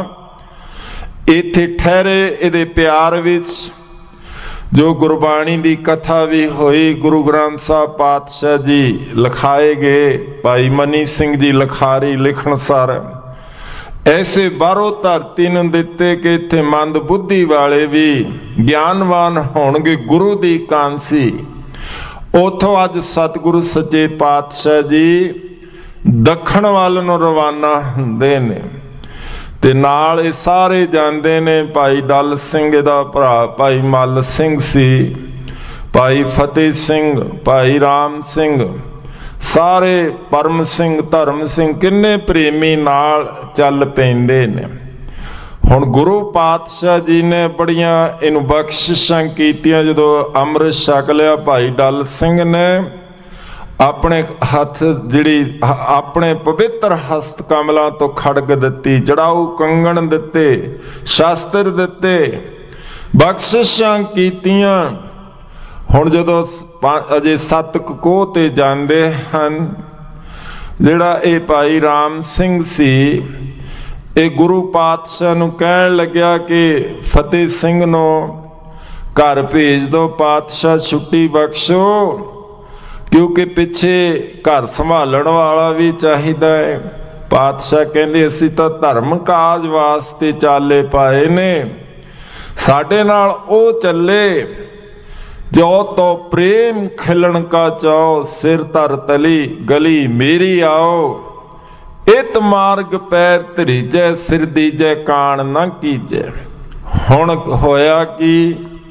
ਇੱਥੇ ਠਹਿਰੇ, ਇਹਦੇ ਪਿਆਰ ਵਿੱਚ ਜੋ ਗੁਰਬਾਣੀ ਦੀ ਕਥਾ ਵੀ ਹੋਈ, ਗੁਰੂ ਗ੍ਰੰਥ ਸਾਹਿਬ ਪਾਤਸ਼ਾਹ ਜੀ ਲਿਖਾਏ ਗਏ, ਭਾਈ ਮਨੀ ਸਿੰਘ ਜੀ ਲਿਖਾਰੀ ਲਿਖਣਸਾਰ ਐਸੇ ਬਾਹਰੋਂ ਧਰਤੀ ਨੂੰ ਦਿੱਤੇ ਕਿ ਇੱਥੇ ਮੰਦ ਬੁੱਧੀ ਵਾਲੇ ਵੀ ਗਿਆਨਵਾਨ ਹੋਣਗੇ। ਗੁਰੂ ਦੀ ਕਾਂਸੀ ਉਥੋਂ ਅੱਜ ਸਤਿਗੁਰੂ ਸੱਚੇ ਪਾਤਸ਼ਾਹ ਜੀ ਦੱਖਣ ਵੱਲ ਨੂੰ ਰਵਾਨਾ ਹੁੰਦੇ ਨੇ ਤੇ ਨਾਲ ਇਹ ਸਾਰੇ ਜਾਂਦੇ ਨੇ। ਭਾਈ ਡੱਲ ਸਿੰਘ ਦਾ ਭਰਾ ਭਾਈ ਮੱਲ ਸਿੰਘ ਸੀ, ਭਾਈ ਫਤਿਹ ਸਿੰਘ, ਭਾਈ ਰਾਮ ਸਿੰਘ, ਸਾਰੇ ਪਰਮ ਸਿੰਘ, ਧਰਮ ਸਿੰਘ, ਕਿੰਨੇ ਪ੍ਰੇਮੀ ਨਾਲ ਚੱਲ ਪੈਂਦੇ ਨੇ। ਹੁਣ ਗੁਰੂ ਪਾਤਸ਼ਾਹ ਜੀ ਨੇ ਬੜੀਆਂ ਇਹਨੂੰ ਬਖਸ਼ਿਸ਼ਾਂ ਕੀਤੀਆਂ। ਜਦੋਂ ਅੰਮ੍ਰਿਤ ਛਕ ਲਿਆ ਭਾਈ ਡੱਲ ਸਿੰਘ ਨੇ ਆਪਣੇ ਹੱਥ ਜਿਹੜੀ ਆਪਣੇ ਪਵਿੱਤਰ ਹਸਤ ਕਮਲਾਂ ਤੋਂ ਖੜਗ ਦਿੱਤੀ, ਚੜਾਊ ਕੰਗਣ ਦਿੱਤੇ, ਸ਼ਾਸਤਰ ਦਿੱਤੇ, ਬਖਸ਼ਿਸ਼ਾਂ ਕੀਤੀਆਂ। ਹੁਣ ਜਦੋਂ ਅਜੇ 7 ਕੋਹ ਤੇ ਜਾਂਦੇ ਹਨ, ਜਿਹੜਾ ਇਹ ਭਾਈ ਰਾਮ ਸਿੰਘ ਸੀ ਇਹ ਗੁਰੂ ਪਾਤਸ਼ਾਹ ਨੂੰ ਕਹਿਣ ਲੱਗਿਆ ਕਿ ਫਤਿਹ ਸਿੰਘ ਨੂੰ ਘਰ ਭੇਜ ਦਿਓ, ਪਾਤਸ਼ਾਹ ਛੁੱਟੀ ਬਖਸ਼ੋ, ਕਿਉਂਕਿ ਪਿੱਛੇ ਘਰ ਸੰਭਾਲਣ ਵਾਲਾ ਵੀ ਚਾਹੀਦਾ ਹੈ। ਪਾਤਸ਼ਾਹ ਕਹਿੰਦੇ ਅਸੀਂ ਤਾਂ ਧਰਮ ਕਾਜ ਵਾਸਤੇ ਚਾਲੇ ਪਾਏ ਨੇ, ਸਾਡੇ ਨਾਲ ਉਹ ਚੱਲੇ ਜੋ ਤੋ ਪ੍ਰੇਮ ਖਿਲਣ ਕਾ ਚਾਓ, ਸਿਰ ਧਰ ਤਲੀ ਗਲੀ ਮੇਰੀ ਆਓ, ਇਤ ਮਾਰਗ ਪੈਰ ਧਰੀਜੈ, ਸਿਰ ਦੀਜੈ ਕਾਣ ਨਾ ਕੀਜੈ। ਹੁਣ ਹੋਇਆ ਕਿ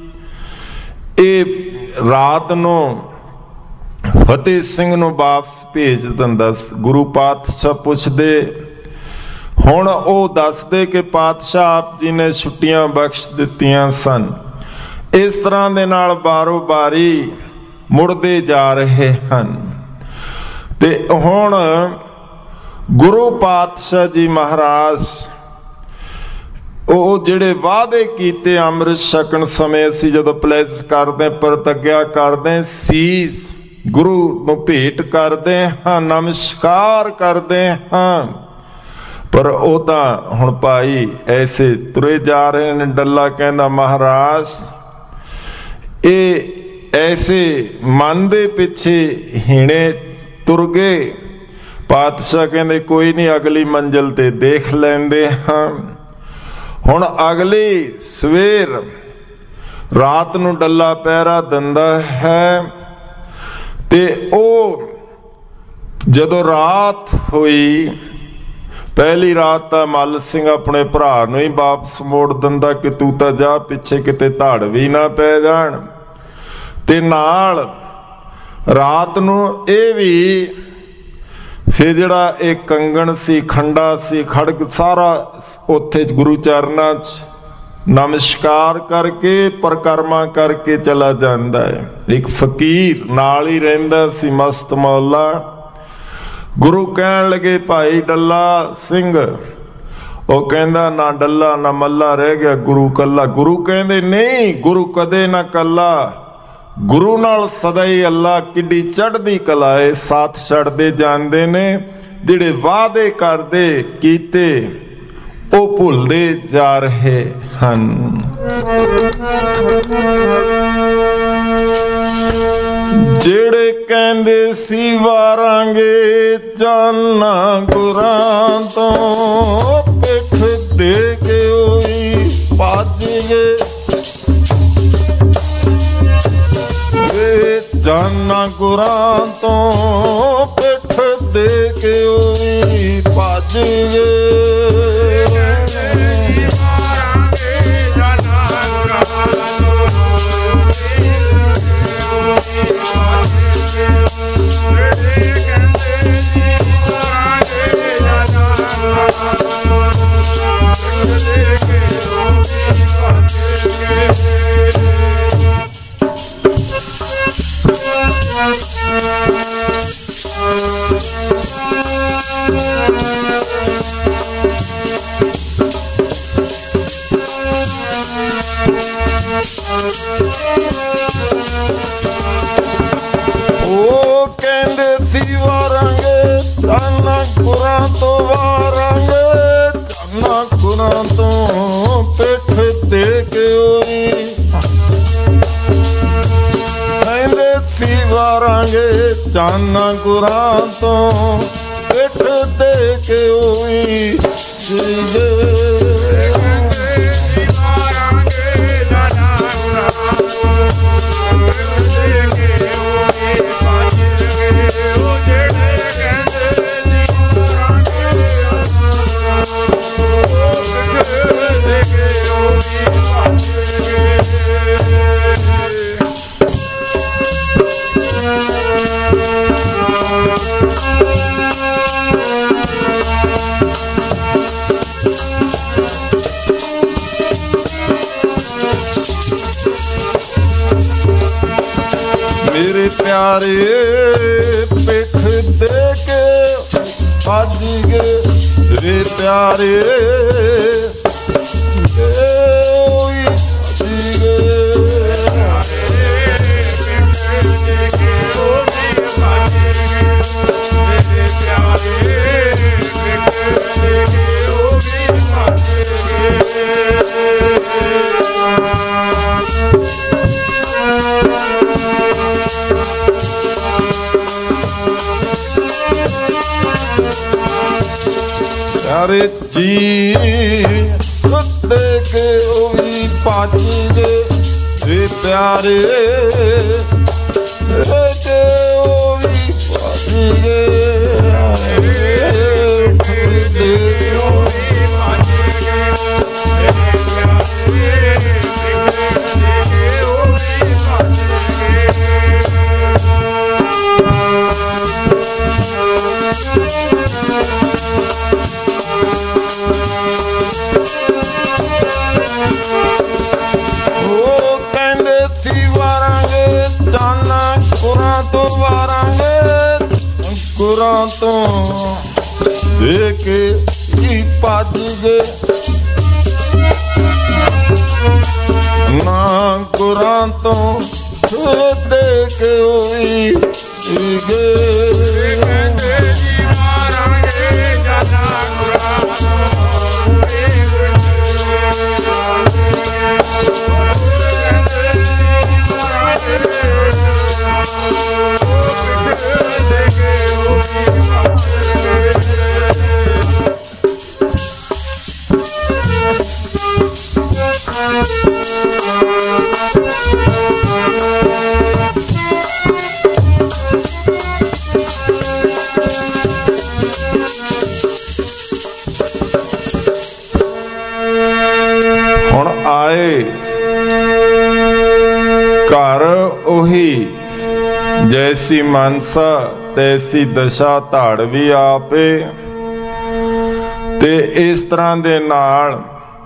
ਇਹ ਰਾਤ ਨੂੰ ਫਤਿਹ ਸਿੰਘ ਨੂੰ ਵਾਪਸ ਭੇਜ ਦਿੰਦਾ। ਗੁਰੂ ਪਾਤਸ਼ਾਹ ਪੁੱਛਦੇ, ਹੁਣ ਉਹ ਦੱਸਦੇ ਕਿ ਪਾਤਸ਼ਾਹ ਆਪ ਜੀ ਨੇ ਛੁੱਟੀਆਂ ਬਖਸ਼ ਦਿੱਤੀਆਂ ਸਨ। ਇਸ ਤਰ੍ਹਾਂ ਦੇ ਨਾਲ ਬਾਰੋ ਬਾਰੀ ਮੁੜਦੇ ਜਾ ਰਹੇ ਹਨ। ਤੇ ਹੁਣ ਗੁਰੂ ਪਾਤਸ਼ਾਹ ਜੀ ਮਹਾਰਾਜ ਉਹ ਜਿਹੜੇ ਵਾਅਦੇ ਕੀਤੇ ਅੰਮ੍ਰਿਤ ਛਕਣ ਸਮੇਂ ਅਸੀਂ ਜਦੋਂ ਪਲੇਸ ਕਰਦੇ, ਪ੍ਰਤਿਗਿਆ ਕਰਦੇ, ਸੀਸ ਗੁਰੂ ਨੂੰ ਭੇਟ ਕਰਦੇ ਹਾਂ, ਨਮਸਕਾਰ ਕਰਦੇ ਹਾਂ, ਪਰ ਉਹ ਤਾਂ ਹੁਣ ਭਾਈ ਐਸੇ ਤੁਰੇ ਜਾ ਰਹੇ ਨੇ। ਡੱਲਾ ਕਹਿੰਦਾ ਮਹਾਰਾਜ ਇਹ ਐਸੇ ਮਨ ਦੇ ਪਿੱਛੇ ਹੀਣੇ ਤੁਰ ਗਏ। ਪਾਤਸ਼ਾਹ ਕਹਿੰਦੇ ਕੋਈ ਨਹੀਂ, ਅਗਲੀ ਮੰਜ਼ਿਲ ਤੇ ਦੇਖ ਲੈਂਦੇ ਹਾਂ। ਹੁਣ ਅਗਲੀ ਸਵੇਰ ਰਾਤ ਨੂੰ ਡੱਲਾ ਪਹਿਰਾ ਦਿੰਦਾ ਹੈ ਤੇ ਉਹ ਜਦੋਂ ਰਾਤ ਹੋਈ, ਪਹਿਲੀ ਰਾਤ ਤਾਂ ਮੱਲ ਸਿੰਘ ਆਪਣੇ ਭਰਾ ਨੂੰ ਹੀ ਵਾਪਸ ਮੋੜ ਦਿੰਦਾ ਕਿ ਤੂੰ ਤਾਂ ਜਾ, ਪਿੱਛੇ ਕਿਤੇ ਧੜ ਵੀ ਨਾ ਪੈ ਜਾਣ। ਤੇ ਨਾਲ ਰਾਤ ਨੂੰ ਇਹ ਵੀ ਫਿਰ ਜਿਹੜਾ ਇਹ ਕੰਗਣ ਸੀ, ਖੰਡਾ ਸੀ, ਖੜਗ, ਸਾਰਾ ਉੱਥੇ ਗੁਰੂ ਚਰਨਾਂ 'ਚ ਨਮਸਕਾਰ ਕਰਕੇ ਪਰਿਕਰਮਾ ਕਰਕੇ ਚਲਾ ਜਾਂਦਾ ਹੈ। ਇੱਕ ਫਕੀਰ ਨਾਲ ਹੀ ਰਹਿੰਦਾ ਸੀ, ਮਸਤ ਮੌਲਾ। ਗੁਰੂ ਕਹਿਣ ਲੱਗੇ ਭਾਈ ਡੱਲਾ ਸਿੰਘ, ਉਹ ਕਹਿੰਦਾ ਨਾ ਡੱਲਾ ਨਾ ਮੱਲਾ ਰਹਿ ਗਿਆ, ਗੁਰੂ ਕੱਲਾ। ਗੁਰੂ ਕਹਿੰਦੇ ਨਹੀਂ, ਗੁਰੂ ਕਦੇ ਨਾ ਕੱਲਾ, ਗੁਰੂ ਨਾਲ ਸਦਾ ਹੀ ਅੱਲਾ। ਕਿੱਡੀ ਚੜ੍ਹਦੀ ਕਲਾ ਏ, ਸਾਥ ਛੱਡਦੇ ਜਾਂਦੇ ਨੇ, ਜਿਹੜੇ ਵਾਅਦੇ ਕਰਦੇ ਕੀਤੇ ਉਹ ਭੁੱਲਦੇ ਜਾ ਰਹੇ ਹਨ। ਜਿਹੜੇ ਕਹਿੰਦੇ ਸੀ ਵਾਰਾਂਗੇ ਜਾਨਾਂ ਗੁਰਾਂ ਤੋਂ, ਪਿੱਠ ਦੇ ਕੇ ਉਹੀ ਭੱਜ ਗਏ। ਜਾਨਾਂ ਗੁਰਾਂ ਤੋਂ ਪਿੱਠ ਦੇ ਕੇ ਉਹੀ ਭੱਜ ਗਏ। ਗੁਰਾਂ ਤੋਂ ਪਿੱਠ ਤੇ ਕਿਉਈ ਕਹਿੰਦੇ ਸੀ ਵਾਰਾਂਗੇ ਚਾਨਾਂ ਗੁਰਾਂ ਤੋਂ ਪਿੱਠ ਤੇ ਕਿਉਈ ਮੇਰੇ ਪਿਆਰੇ ਪਿੱਠ ਦੇ ਕੇ ਭੱਜ ਗਏ ਰੇ ਪਿਆਰੇ ਓਏ ਭੱਜ ਗਏ प्यारे जी कुत्ते के ओही भज गए रे प्यारे के ओही भज गुरां तो देख ही भज गए ना गुरां तो देख होई गए हुण आए घर ओही जैसी मनसा तैसी दशा धाड़वी आपे ते इस तरह दे नाल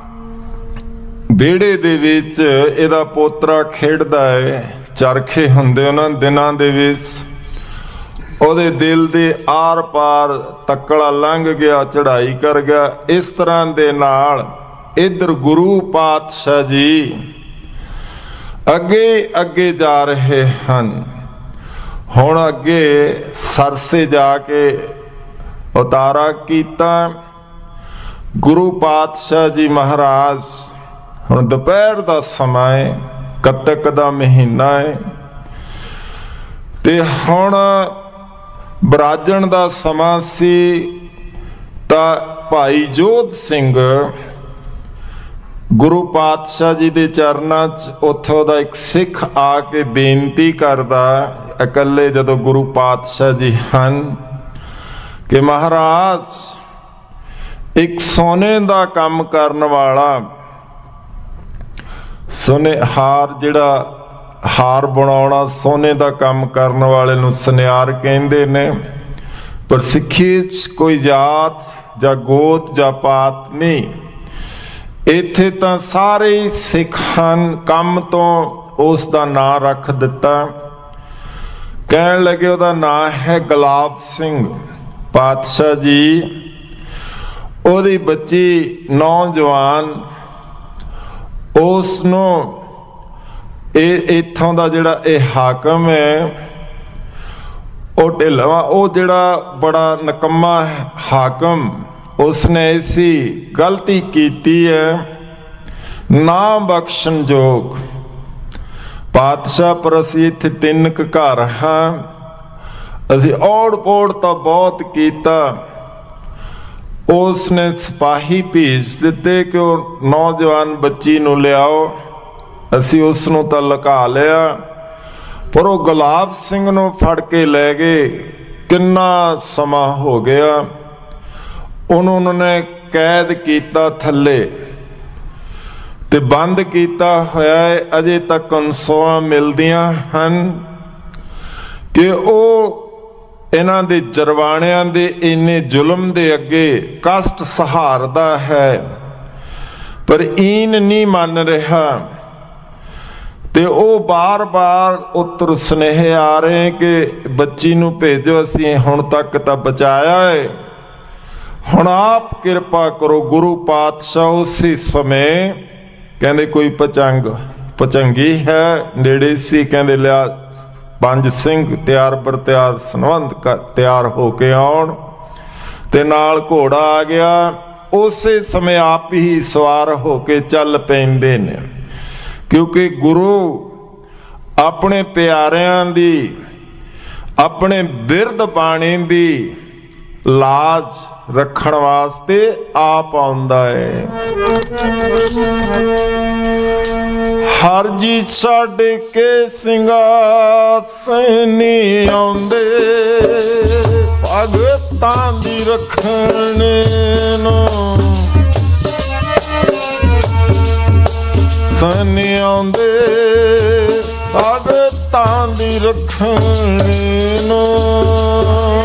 बेड़े दे विच इहदा पोतरा खेडदा है चरखे हुंदे उन्हां दिनां दे विच ਉਹਦੇ दिल दे आर पार तकड़ा लंघ गया चढ़ाई कर गया इस तरह दे नाल इधर गुरु पातशाह जी अगे अगे जा रहे हैं हुण अगे सरसे जाके उतारा कीता गुरु पातशाह जी महाराज हुण दोपहर दा समा है कतक दा महीना है ते हुण बराजण दा समा सी तां भाई जोध सिंह गुरु पातशाह जी दे चरनां च उत्थों दा एक सिख आके बेनती करदा इकल्ले जदों गुरु पातशाह जी हन कि महाराज एक सोने दा काम करन वाला सोने हार जिहड़ा हार बनाउणा सोने दा काम करन वाले नूं सुनियार कहंदे ने पर सिੱਖੀ च कोई जात जां गोत जां पात नहीं इत्थे तां सारे सिख हन काम तो उस दा नां रख दिता कहण लगे उहदा नां है गुलाब सिंह पातशाह जी ओहदी बच्ची नौजवान उसनों इत्थों दा जिहड़ा हाकम है वो ढिलवा वो जिहड़ा बड़ा नकम्मा हाकम उसने ऐसी गलती कीती है ना बख्शन जोग। पातशाह पर असी इत्थे 3 घर हाँ, असी औड़ पौड़ तो बहुत कीता। उसने सिपाही भेज दिते कि वो नौजवान बच्ची नूं लियाओ। असी उसनूं तां लुका लिया, पर वो गुलाब सिंह नूं फड़ के लै गए। किन्ना समा हो गया, उन्होंने कैद किया थले ते बंद किया होया है। अजे तक अनसोआं मिलदियां हन कि वो इन्हां दे जरवाणियां दे इन्ने जुल्म दे अगे कष्ट सहारदा है, पर ईन नहीं मन रहा। ते वो बार बार उत्तर सुनेहे आ रहे हैं कि बच्ची नूं भेजो, असीं हुण तक तां बचाया है, हुण आप किरपा करो। गुरु पातशाह उसी समय कहंदे कोई पचंगी है नेड़े सी, कहंदे लिया 5 सिंह तैयार बर तैयार सनबंध तैयार होके आउण, ते नाल घोड़ा आ गया। उसे समय आप ही सवार होके चल पैंदे ने, क्योंकि गुरु अपने प्यारियां दी अपने बिरद बाणी दी लाज रखण वास्ते आप आउंदा है। हर जी छड्ड के सिंघासनी आउंदे, भगतां दी रखणे नूं सनी आउंदे, भगतां दी रखणे नूं।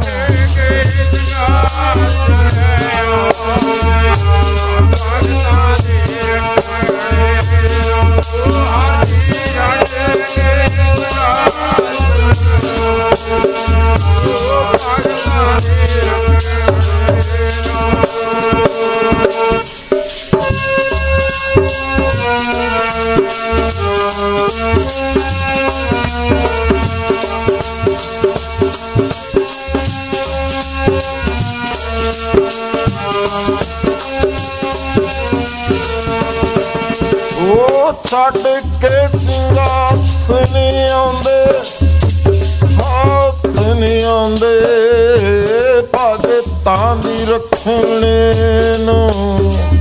छड्ड के सिंघासन आउंदे, हाथ नहीं आउंदे, भगतां दी रखणे नूं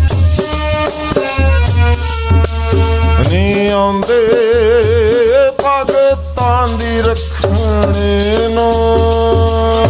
नहीं आउंदे, भगतां दी रखणे नूं।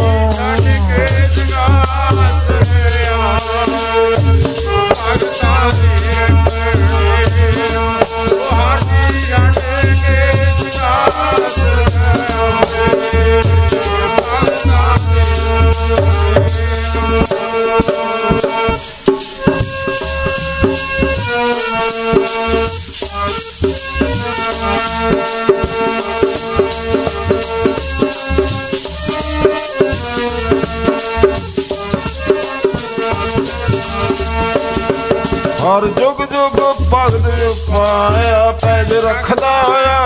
हर जुग जुग भगत पाया पैज रखदा होया,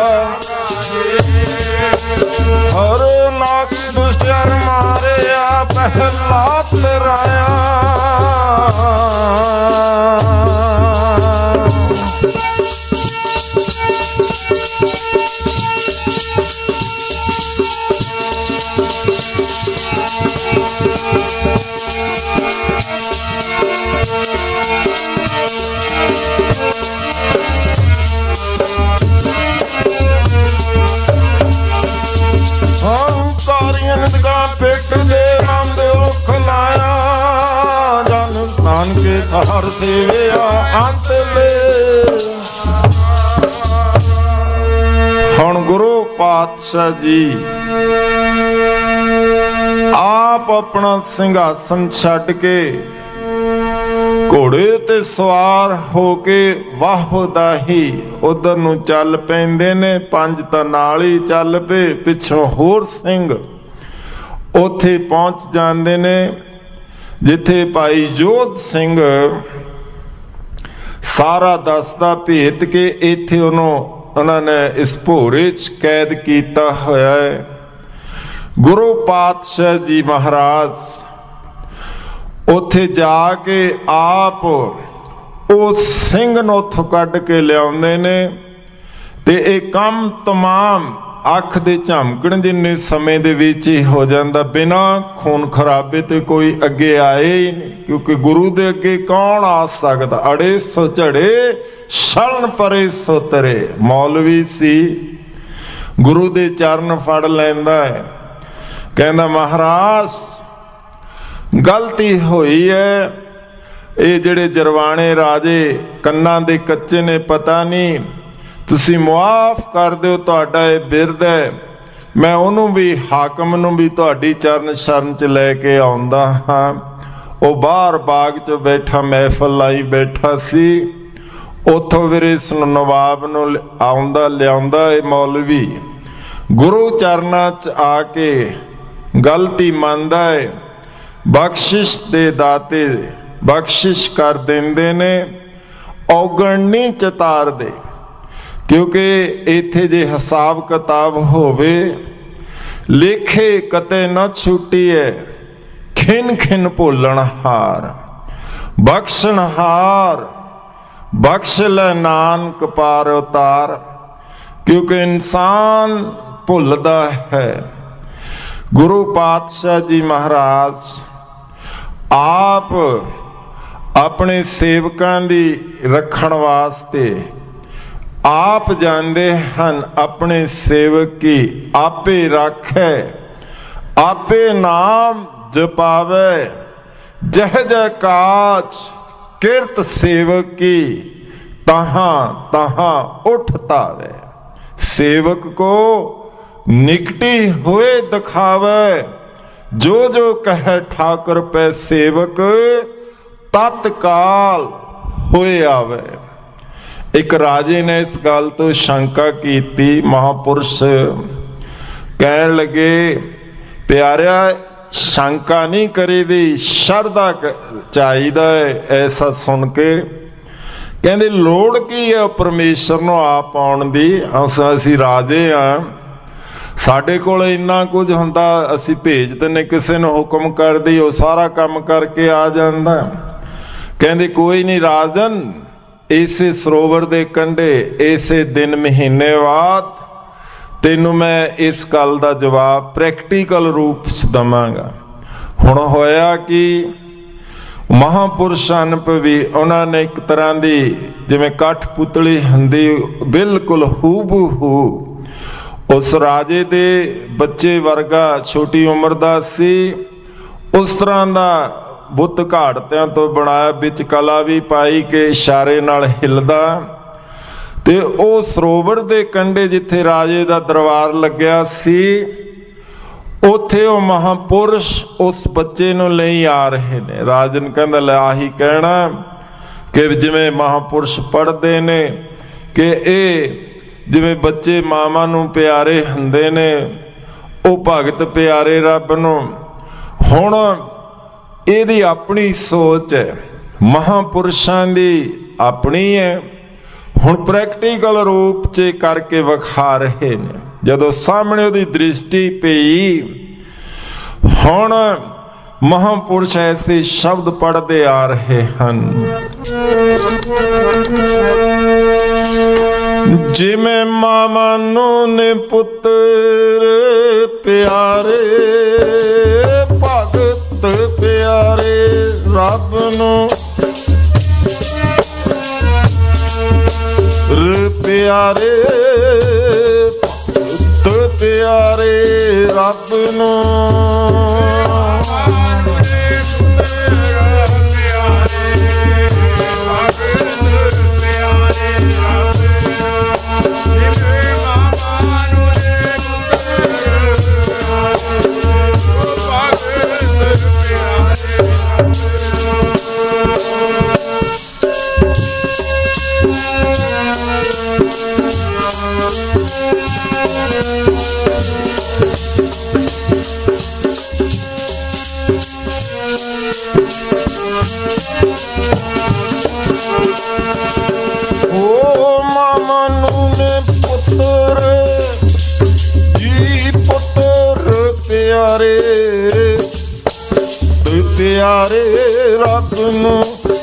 हर लाख दुष्टर मारे पहलात राया। पेट दे राम दे खलाया, जन नानके हर सेविया अंत ले। हुण गुरु पातशाह जी आप अपना सिंघासन छड्ड के घोड़े ते सवार होके वाहोदाही उधर नूं चल पैंदे ने। 5 तां नाल ही चल पे, पिछों होर सिंह उत्थे पहुंच जाते ने, जिथे भाई जोध सिंह सारा दसदा भेत के इत्थे उन्होंने इस भोरे च कैद किया होया है। गुरु पातशाह जी महाराज ਉੱਥੇ ਜਾ ਕੇ ਆਪ ਉਹ ਸਿੰਘ ਨੂੰ ਉੱਥੋਂ ਕੱਢ ਕੇ ਲਿਆਉਂਦੇ ਨੇ। ਤੇ ਇਹ ਕੰਮ ਤਮਾਮ ਅੱਖ ਦੇ ਝਮਕਣ ਜਿੰਨੇ ਸਮੇਂ ਦੇ ਵਿੱਚ ਹੀ ਹੋ ਜਾਂਦਾ, ਬਿਨਾਂ ਖੂਨ ਖਰਾਬੇ ਤੇ ਕੋਈ ਅੱਗੇ ਆਏ ਹੀ ਨਹੀਂ। ਕਿਉਂਕਿ ਗੁਰੂ ਦੇ ਅੱਗੇ ਕੌਣ ਆ ਸਕਦਾ? ਅੜੇ ਸੋ ਝੜੇ ਸ਼ਰਨ ਪਰੇ ਸੋ ਤਰੇ। ਮੌਲਵੀ ਸੀ, ਗੁਰੂ ਦੇ ਚਰਨ ਫੜ ਲੈਂਦਾ ਹੈ, ਕਹਿੰਦਾ ਮਹਾਰਾਜ ਗਲਤੀ ਹੋਈ ਹੈ, ਇਹ ਜਿਹੜੇ ਜਰਵਾਣੇ ਰਾਜੇ ਕੰਨਾਂ ਦੇ ਕੱਚੇ ਨੇ, ਪਤਾ ਨਹੀਂ, ਤੁਸੀਂ ਮੁਆਫ ਕਰ ਦਿਓ, ਤੁਹਾਡਾ ਇਹ ਬਿਰਦ ਹੈ। ਮੈਂ ਉਹਨੂੰ ਵੀ, ਹਾਕਮ ਨੂੰ ਵੀ ਤੁਹਾਡੀ ਚਰਨ ਸ਼ਰਨ 'ਚ ਲੈ ਕੇ ਆਉਂਦਾ ਹਾਂ। ਉਹ ਬਾਹਰ ਬਾਗ 'ਚ ਬੈਠਾ, ਮਹਿਫਲ ਲਾਈ ਬੈਠਾ ਸੀ। ਉੱਥੋਂ ਫਿਰ ਇਸ ਨੂੰ ਨਵਾਬ ਨੂੰ ਆਉਂਦਾ ਲਿਆਉਂਦਾ ਇਹ ਮੌਲਵੀ, ਗੁਰੂ ਚਰਨਾਂ 'ਚ ਆ ਕੇ ਗਲਤੀ ਮੰਨਦਾ ਹੈ, ਬਖਸ਼ਿਸ਼ ਦੇ ਦਾਤੇ ਬਖਸ਼ਿਸ਼ ਕਰ ਦਿੰਦੇ ਨੇ, ਔਗਣ ਨਹੀਂ ਚਤਾਰਦੇ। ਕਿਉਂਕਿ ਇੱਥੇ ਜੇ ਹਿਸਾਬ ਕਿਤਾਬ ਹੋਵੇ, ਲੇਖੇ ਕਤੇ ਨਾ ਛੁੱਟੀਏ, ਖਿਨ ਖਿਨ ਭੁੱਲਣ ਹਾਰ, ਬਖਸ਼ਣ ਹਾਰ ਬਖਸ਼ ਲੈ ਨਾਨਕ ਪਾਰ ਉਤਾਰ। ਕਿਉਂਕਿ ਇਨਸਾਨ ਭੁੱਲਦਾ ਹੈ। ਗੁਰੂ ਪਾਤਸ਼ਾਹ ਜੀ ਮਹਾਰਾਜ ਆਪ ਆਪਣੇ ਸੇਵਕਾਂ ਦੀ ਰੱਖਣ ਵਾਸਤੇ ਆਪ ਜਾਂਦੇ ਹਨ। ਆਪਣੇ ਸੇਵਕ ਕੀ ਆਪੇ ਰਾਖੈ, ਆਪੇ ਨਾਮ ਜਪਾਵੇ, ਜਹ ਜਹ ਕਾਜ ਕਿਰਤ ਸੇਵਕ ਕੀ, ਤਹਾਂ ਤਹਾਂ ਉਠ ਤਾਵੇ। सेवक को निकटी हुए दिखावे, जो जो कहे ठाकुर पे सेवक तत्काल होए आवे। एक राजे ने इस गल तो शंका की। महापुरुष कहन लगे, प्यारिया शंका नहीं करी दी, शरदा चाहिदा है। ऐसा सुन के कहते लोड़ की है परमेश्वर नूं आप आउण दी। असीं राजे हाँ, साडे कोल इन्ना कुछ हुंदा, असीं भेज दिंदे, किसी नूं हुक्म कर दी, वो सारा काम करके आ जांदा। कहते कोई नहीं राजन, इसे सरोवर दे कंढे इसे दिन महीने बाद तैनूं मैं इस गल दा जवाब प्रैक्टिकल रूप च दवांगा। हुण होया कि महापुरुषां भी उन्होंने एक तरह की जिवें कठपुतली हुंदी बिल्कुल हूबहू उस राजे दे बच्चे वर्गा छोटी उम्र दा सी, उस तरह का बुत घाड़तियां तो बनाया, बिच कला भी पाई के इशारे नाल हिलदा। ते ओ सरोवर दे कंढे जिथे राजे दा दरबार लग्या सी, उत्थे वो महापुरुष उस बच्चे नूं लई आ रहे ने। राजन कहंदा ले आही कहना कि जिवें महापुरुष पढ़दे ने कि ये जिवें बच्चे मावां नूं प्यारे हुंदे ने, वो भगत प्यारे रब नूं। हुण इहदी अपनी सोच है, महापुरुषां दी अपनी है। हुण प्रैक्टिकल रूप च करके विखा रहे ने। जदों सामने उहदी दृष्टि पई, हुण महापुरुष ऐसे शब्द पढ़ते आ रहे हैं, जिमें मामा नू ने पुत्र प्यारे, भगत प्यारे रब नू प्यारे, प्यारे रब नू प्यारे रब नूं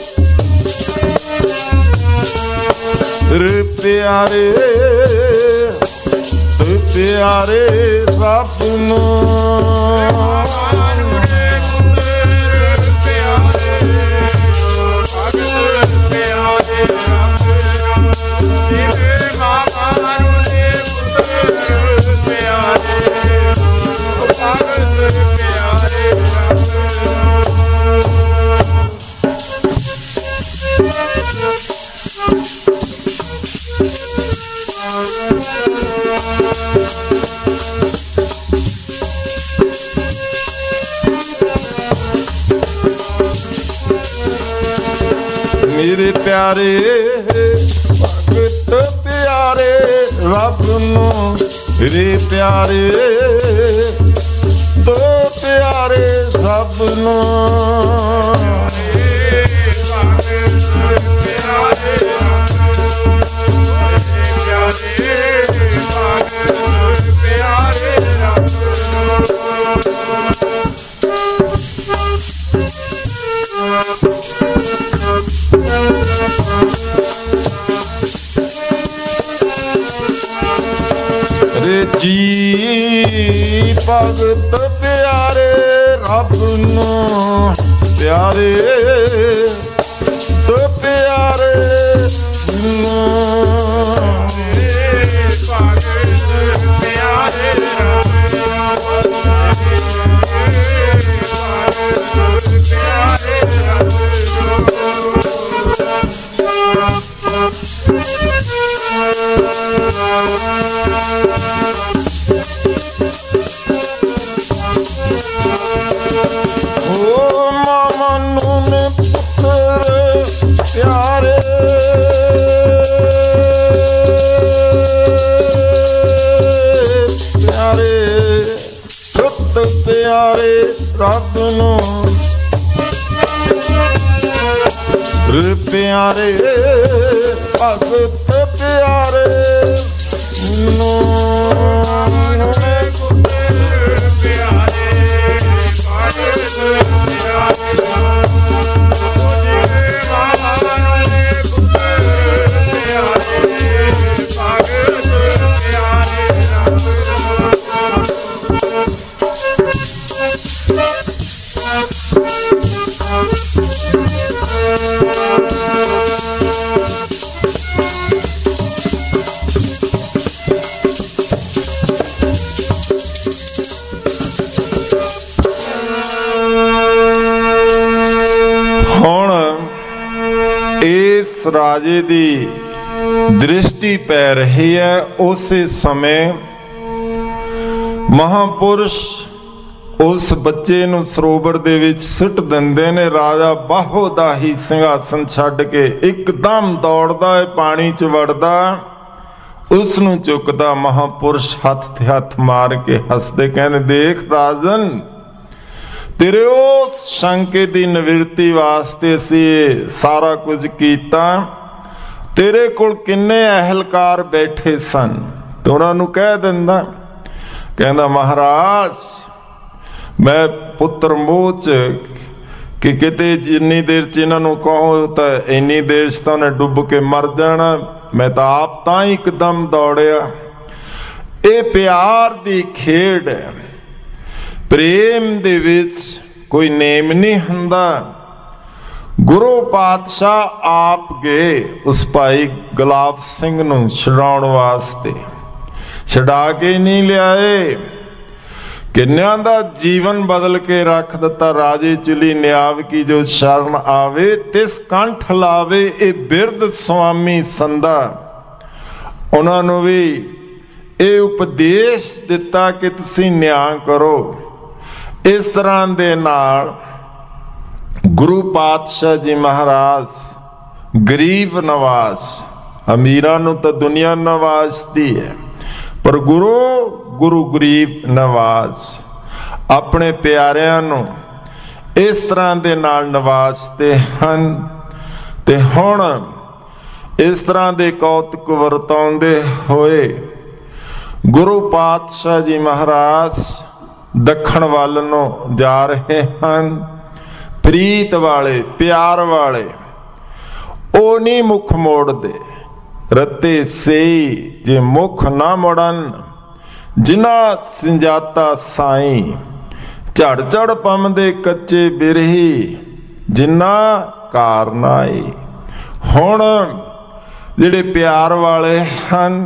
प्यारे प्यारे रब नूं मेरे प्यारे भगत प्यारे रब नूं मेरे प्यारे तो प्यारे सब नूं जी भगत प्यारे रब नूं प्यारे तो प्यारे प्यारे प्यारे पुत प्यारे रब नूं प्यारे भगत प्यारे इस राजे दी दृष्टि पै रही है। उस समय महापुरुष उस बच्चे नूं सरोवर दे विच सुट दिंदे ने। राजा बाहो दा ही सिंघासन छड्ड के एकदम दौड़दा है, पानी च वड़दा, उस नूं चुकदा। महापुरुष हथ ते हथ मार के हसदे कहंदे, देख राजन, तेरे उस शंके दी निवृत्ति वास्ते असी सारा कुछ कीता। तेरे कोल किन्ने अहलकार बैठे सन, तो उन्हां नूं कह दिंदा, कहंदा महाराज मैं पुत्र मोह च कि किते जिन्नी देर च इन्हां नूं कहो तो इन्नी देर च तां उन्हें डुब के मर जाना। मैं तो आप तां एकदम दौड़िया। ये प्यार दी खेड है। प्रेम दे विच कोई नेम नहीं हुंदा। गुरु पातशाह आप गए उस भाई गुलाब सिंह नूं छुड़ाउण वास्ते, छुड़ा के नहीं लियाए। किन्नियां दा जीवन बदल के रख दिता। राजे चुली न्याव की जो शरण आवे तिस कंठ लावे, ये बिरद स्वामी संदा। उन्हां नूं भी ये उपदेश दिता कि तुसीं न्याय करो। इस तरह दे नाल गुरु पातशाह जी महाराज गरीब नवाज, अमीरां नूं तां दुनिया नवाजती है, पर गुरु गरीब नवाज अपने प्यारिਆਂ ਨੂੰ इस तरह दे नाल नवाजते हैं। ते हुण इस तरह दे कौतुक वरताउंदे होए गुरु पातशाह जी महाराज दक्षिण वल नूं जा रहे हैं। प्रीत वाले प्यार वाले ओ नहीं मुख मोड़ते। रते से जे मुख ना मुड़न जिना संजाता साई। झड़ झड़ पमदे कच्चे बिरही जिन्ना कार ना आई। हुण जिहड़े प्यार वाले हन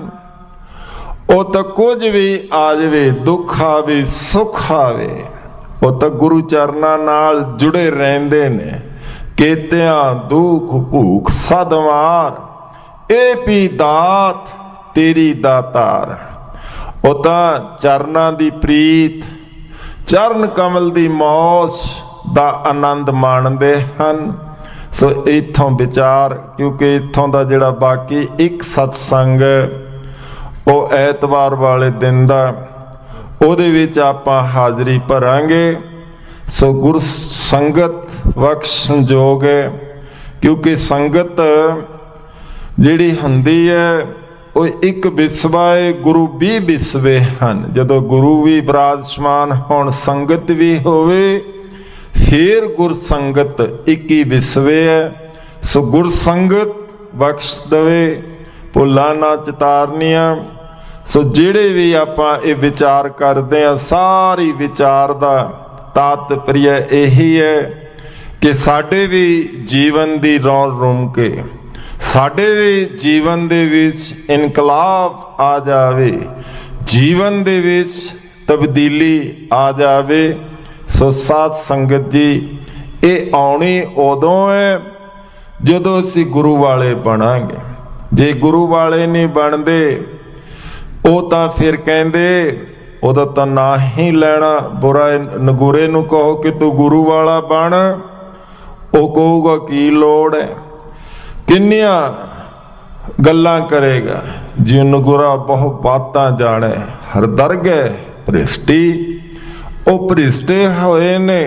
वो तो कुछ भी आ जाए, दुख आवे सुख आवे, वो तो गुरु चरना नाल जुड़े रहंदे ने। केतियां दुख भूख सदमार ए पी दात तेरी दातार। वो तो चरना दी प्रीत चरण कमल दी मौज दा आनंद माणदे हन। सो इत्थों विचार, क्योंकि इत्थों दा जिहड़ा बाकी एक सत्संग वो ऐतवार वाले दिन दा उहदे विच आपां हाज़री भरांगे। सो गुर संगत बख्शण जोग है, क्योंकि संगत जिहड़ी हुंदी है वो एक विसवा है, गुरु भी विसवे हन। जदों गुरु भी विराजमान होण संगत भी होवे फिर गुर संगत एक ही विसवे है। सो गुर संगत बख्श दवे, भुलां ना चेतारनियां। सो जिहड़े भी आपां ये विचार करते हैं, सारी विचार दा तात्पर्य यही है कि साडे भी जीवन दी रौन रूम के, साडे भी जीवन दे विच इनकलाब आ जावे, जीवन दे विच तब्दीली आ जावे। सो साध संगत जी ये आउणी उदों है जदों असीं गुरु वाले बनांगे। जे गुरु वाले नहीं बनदे वो तो फिर कहते उदा तो ना ही लेना। बुरा नगूरे नूं कहो कि तू गुरु वाला बन, वो कहूगा की लोड़ है, किन्नियां गल्लां करेगा जी नगूरा बहुत बातां जाने। हर दरगे भ्रिष्टी वो भ्रिष्टे होए ने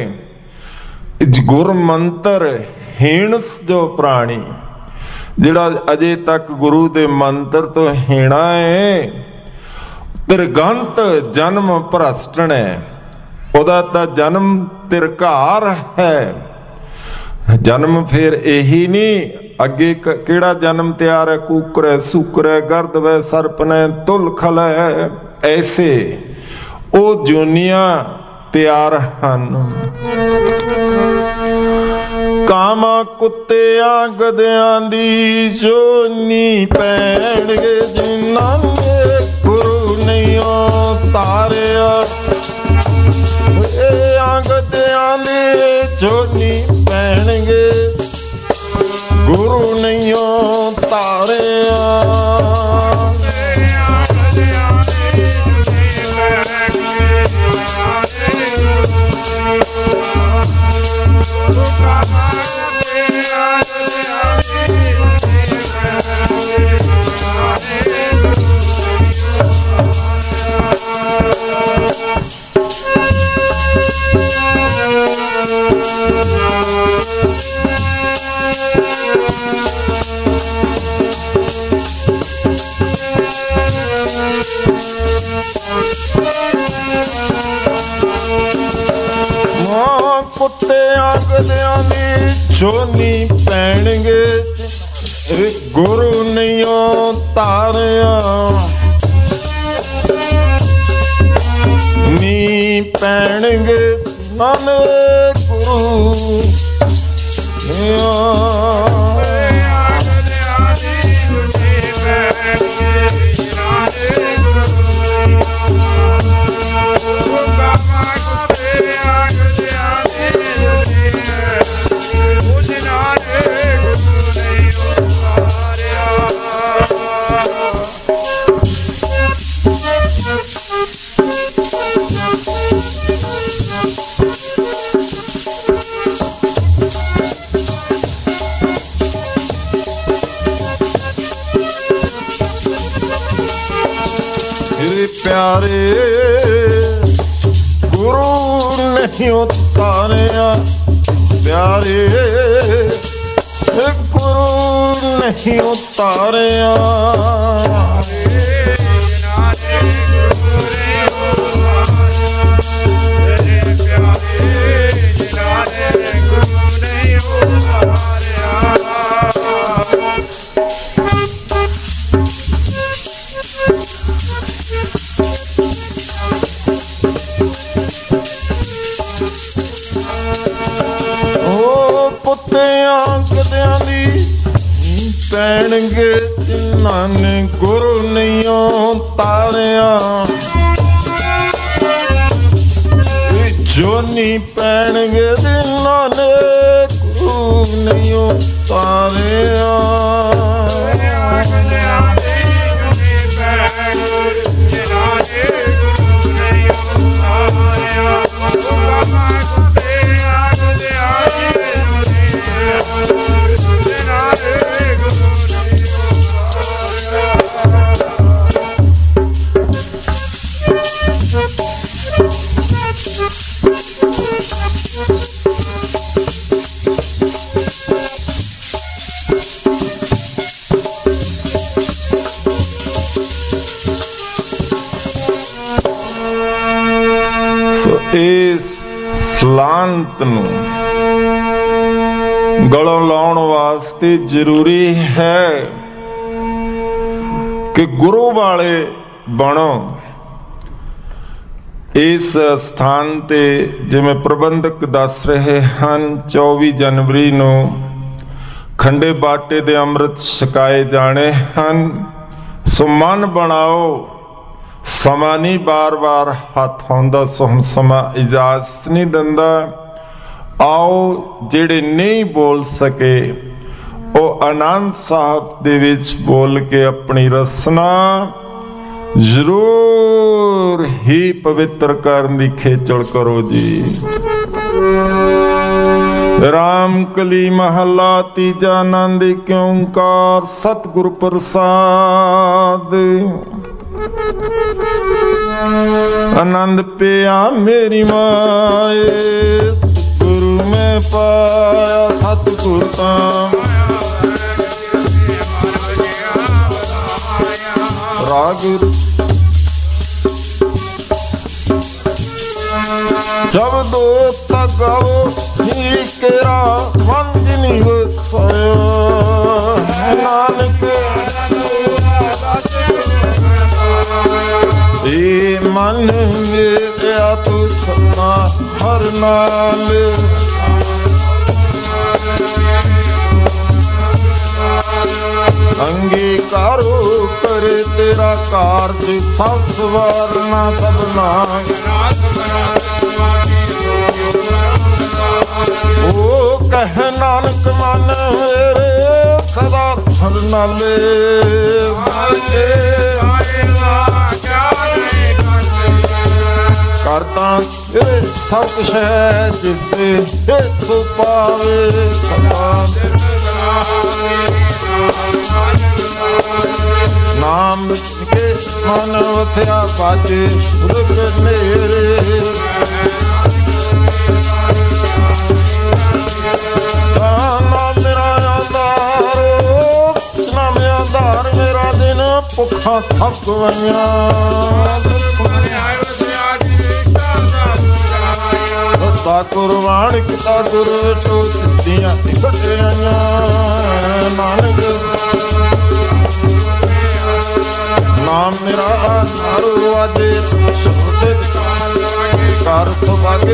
गुर मंत्र हीणस जो प्राणी, जिहड़ा अजे तक गुरु दे मंत्र तो हीणा है। तिरगंत जन्म भ्रष्टण है, उहदा तां जन्म तिरकार है। जन्म फिर यही नहीं, अगे केड़ा जन्म तैयार है, कुकर है सुकर है गर्द वै सर्प ने तुलखल है। ऐसे वो जोनियां तैयार हन। कामा कुत्तियां गधियां दी जोनी पैणगे जिन्हां ने गुरु नहीं तारिया। गधियां दी जोनी पैणगे गुरु नहीं तारिया। कुत्तियां गधियां दी जोनी पैणगे गुरु नहीं तारिया। नी पैणगे नानक गुरु प्यारे गुरु नहीं उतारिया। प्यारे गुरु नहीं उतारिया। पैणगे जिन्हां ने गुरु नहीं तारिया, जोनी पैणगे जिन्हां ने गुरु नहीं तारिया। इस सलांत नूं गलों लाउण वास्ते जरूरी है कि गुरु वाले बनो। इस स्थान ते जिवें प्रबंधक दस रहे हैं 24 जनवरी नूं खंडे बाटे दे अमृत छकाए जाने हैं। सो मन बनाओ, समा नहीं बार बार हाथ आउंदा, सो हुण समा इजाजत नहीं दिंदा। आओ जिहड़े नहीं बोल सके वो आनंद साहब दे विच बोल के अपनी रसना जरूर ही पवित्र करन दी खेचल करो जी। राम कली महला तीजा आनंद एक ओंकार सतगुरु प्रसाद। आनंद पिया मेरी माए गुरु में पाया सतगुरु का। राग जब दो तगाओ केरा मंजनी नानक मन मेरा तू सपना हर नाल। अंगीकारो करे तेरा कार्य सब सवारना सबना। ओ कह नानक मन मेरे सदा हर नाले। करता सब कुछ है जिससे तू पावे नाम के मन वथया बाजे रुक मेरे। मेरा आधार मेरा दिन भुखा थक गया। कुरबान किता गुरु तो दिया नानक नाम मेरा आजे कर सौभाग्य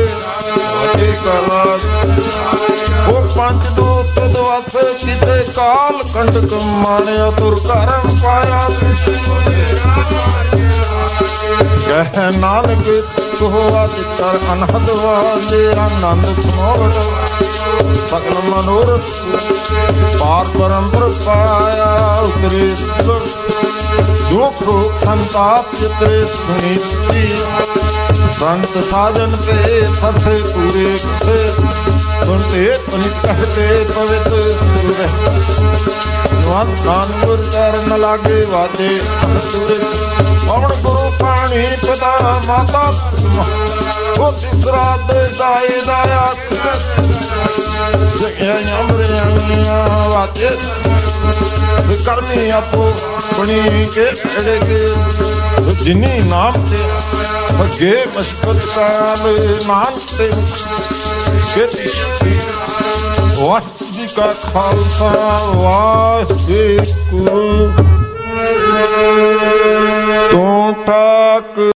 वो पंच दूत दवासे किते काल कंटक मानिया तुर करम पाया। कह नानक कहोवा कर अनहद वाले आनंद सुनो सकल मनोरथ पार परम पर पाया। उतरे दुख संताप चित्रे सुनी संत साजन पे सथे पूरे सुनते कहते पवित्र गुर चरण लागे वादे पवन गुरु पानी पिता माता वो तीसरा दे दाए दाया वादे करनी आपो बनी के एड़े के जिनी नाम से अगे मशकत काल नाम से वाहिगुरू जी का खालसा वाहिगुरू। तो ठाक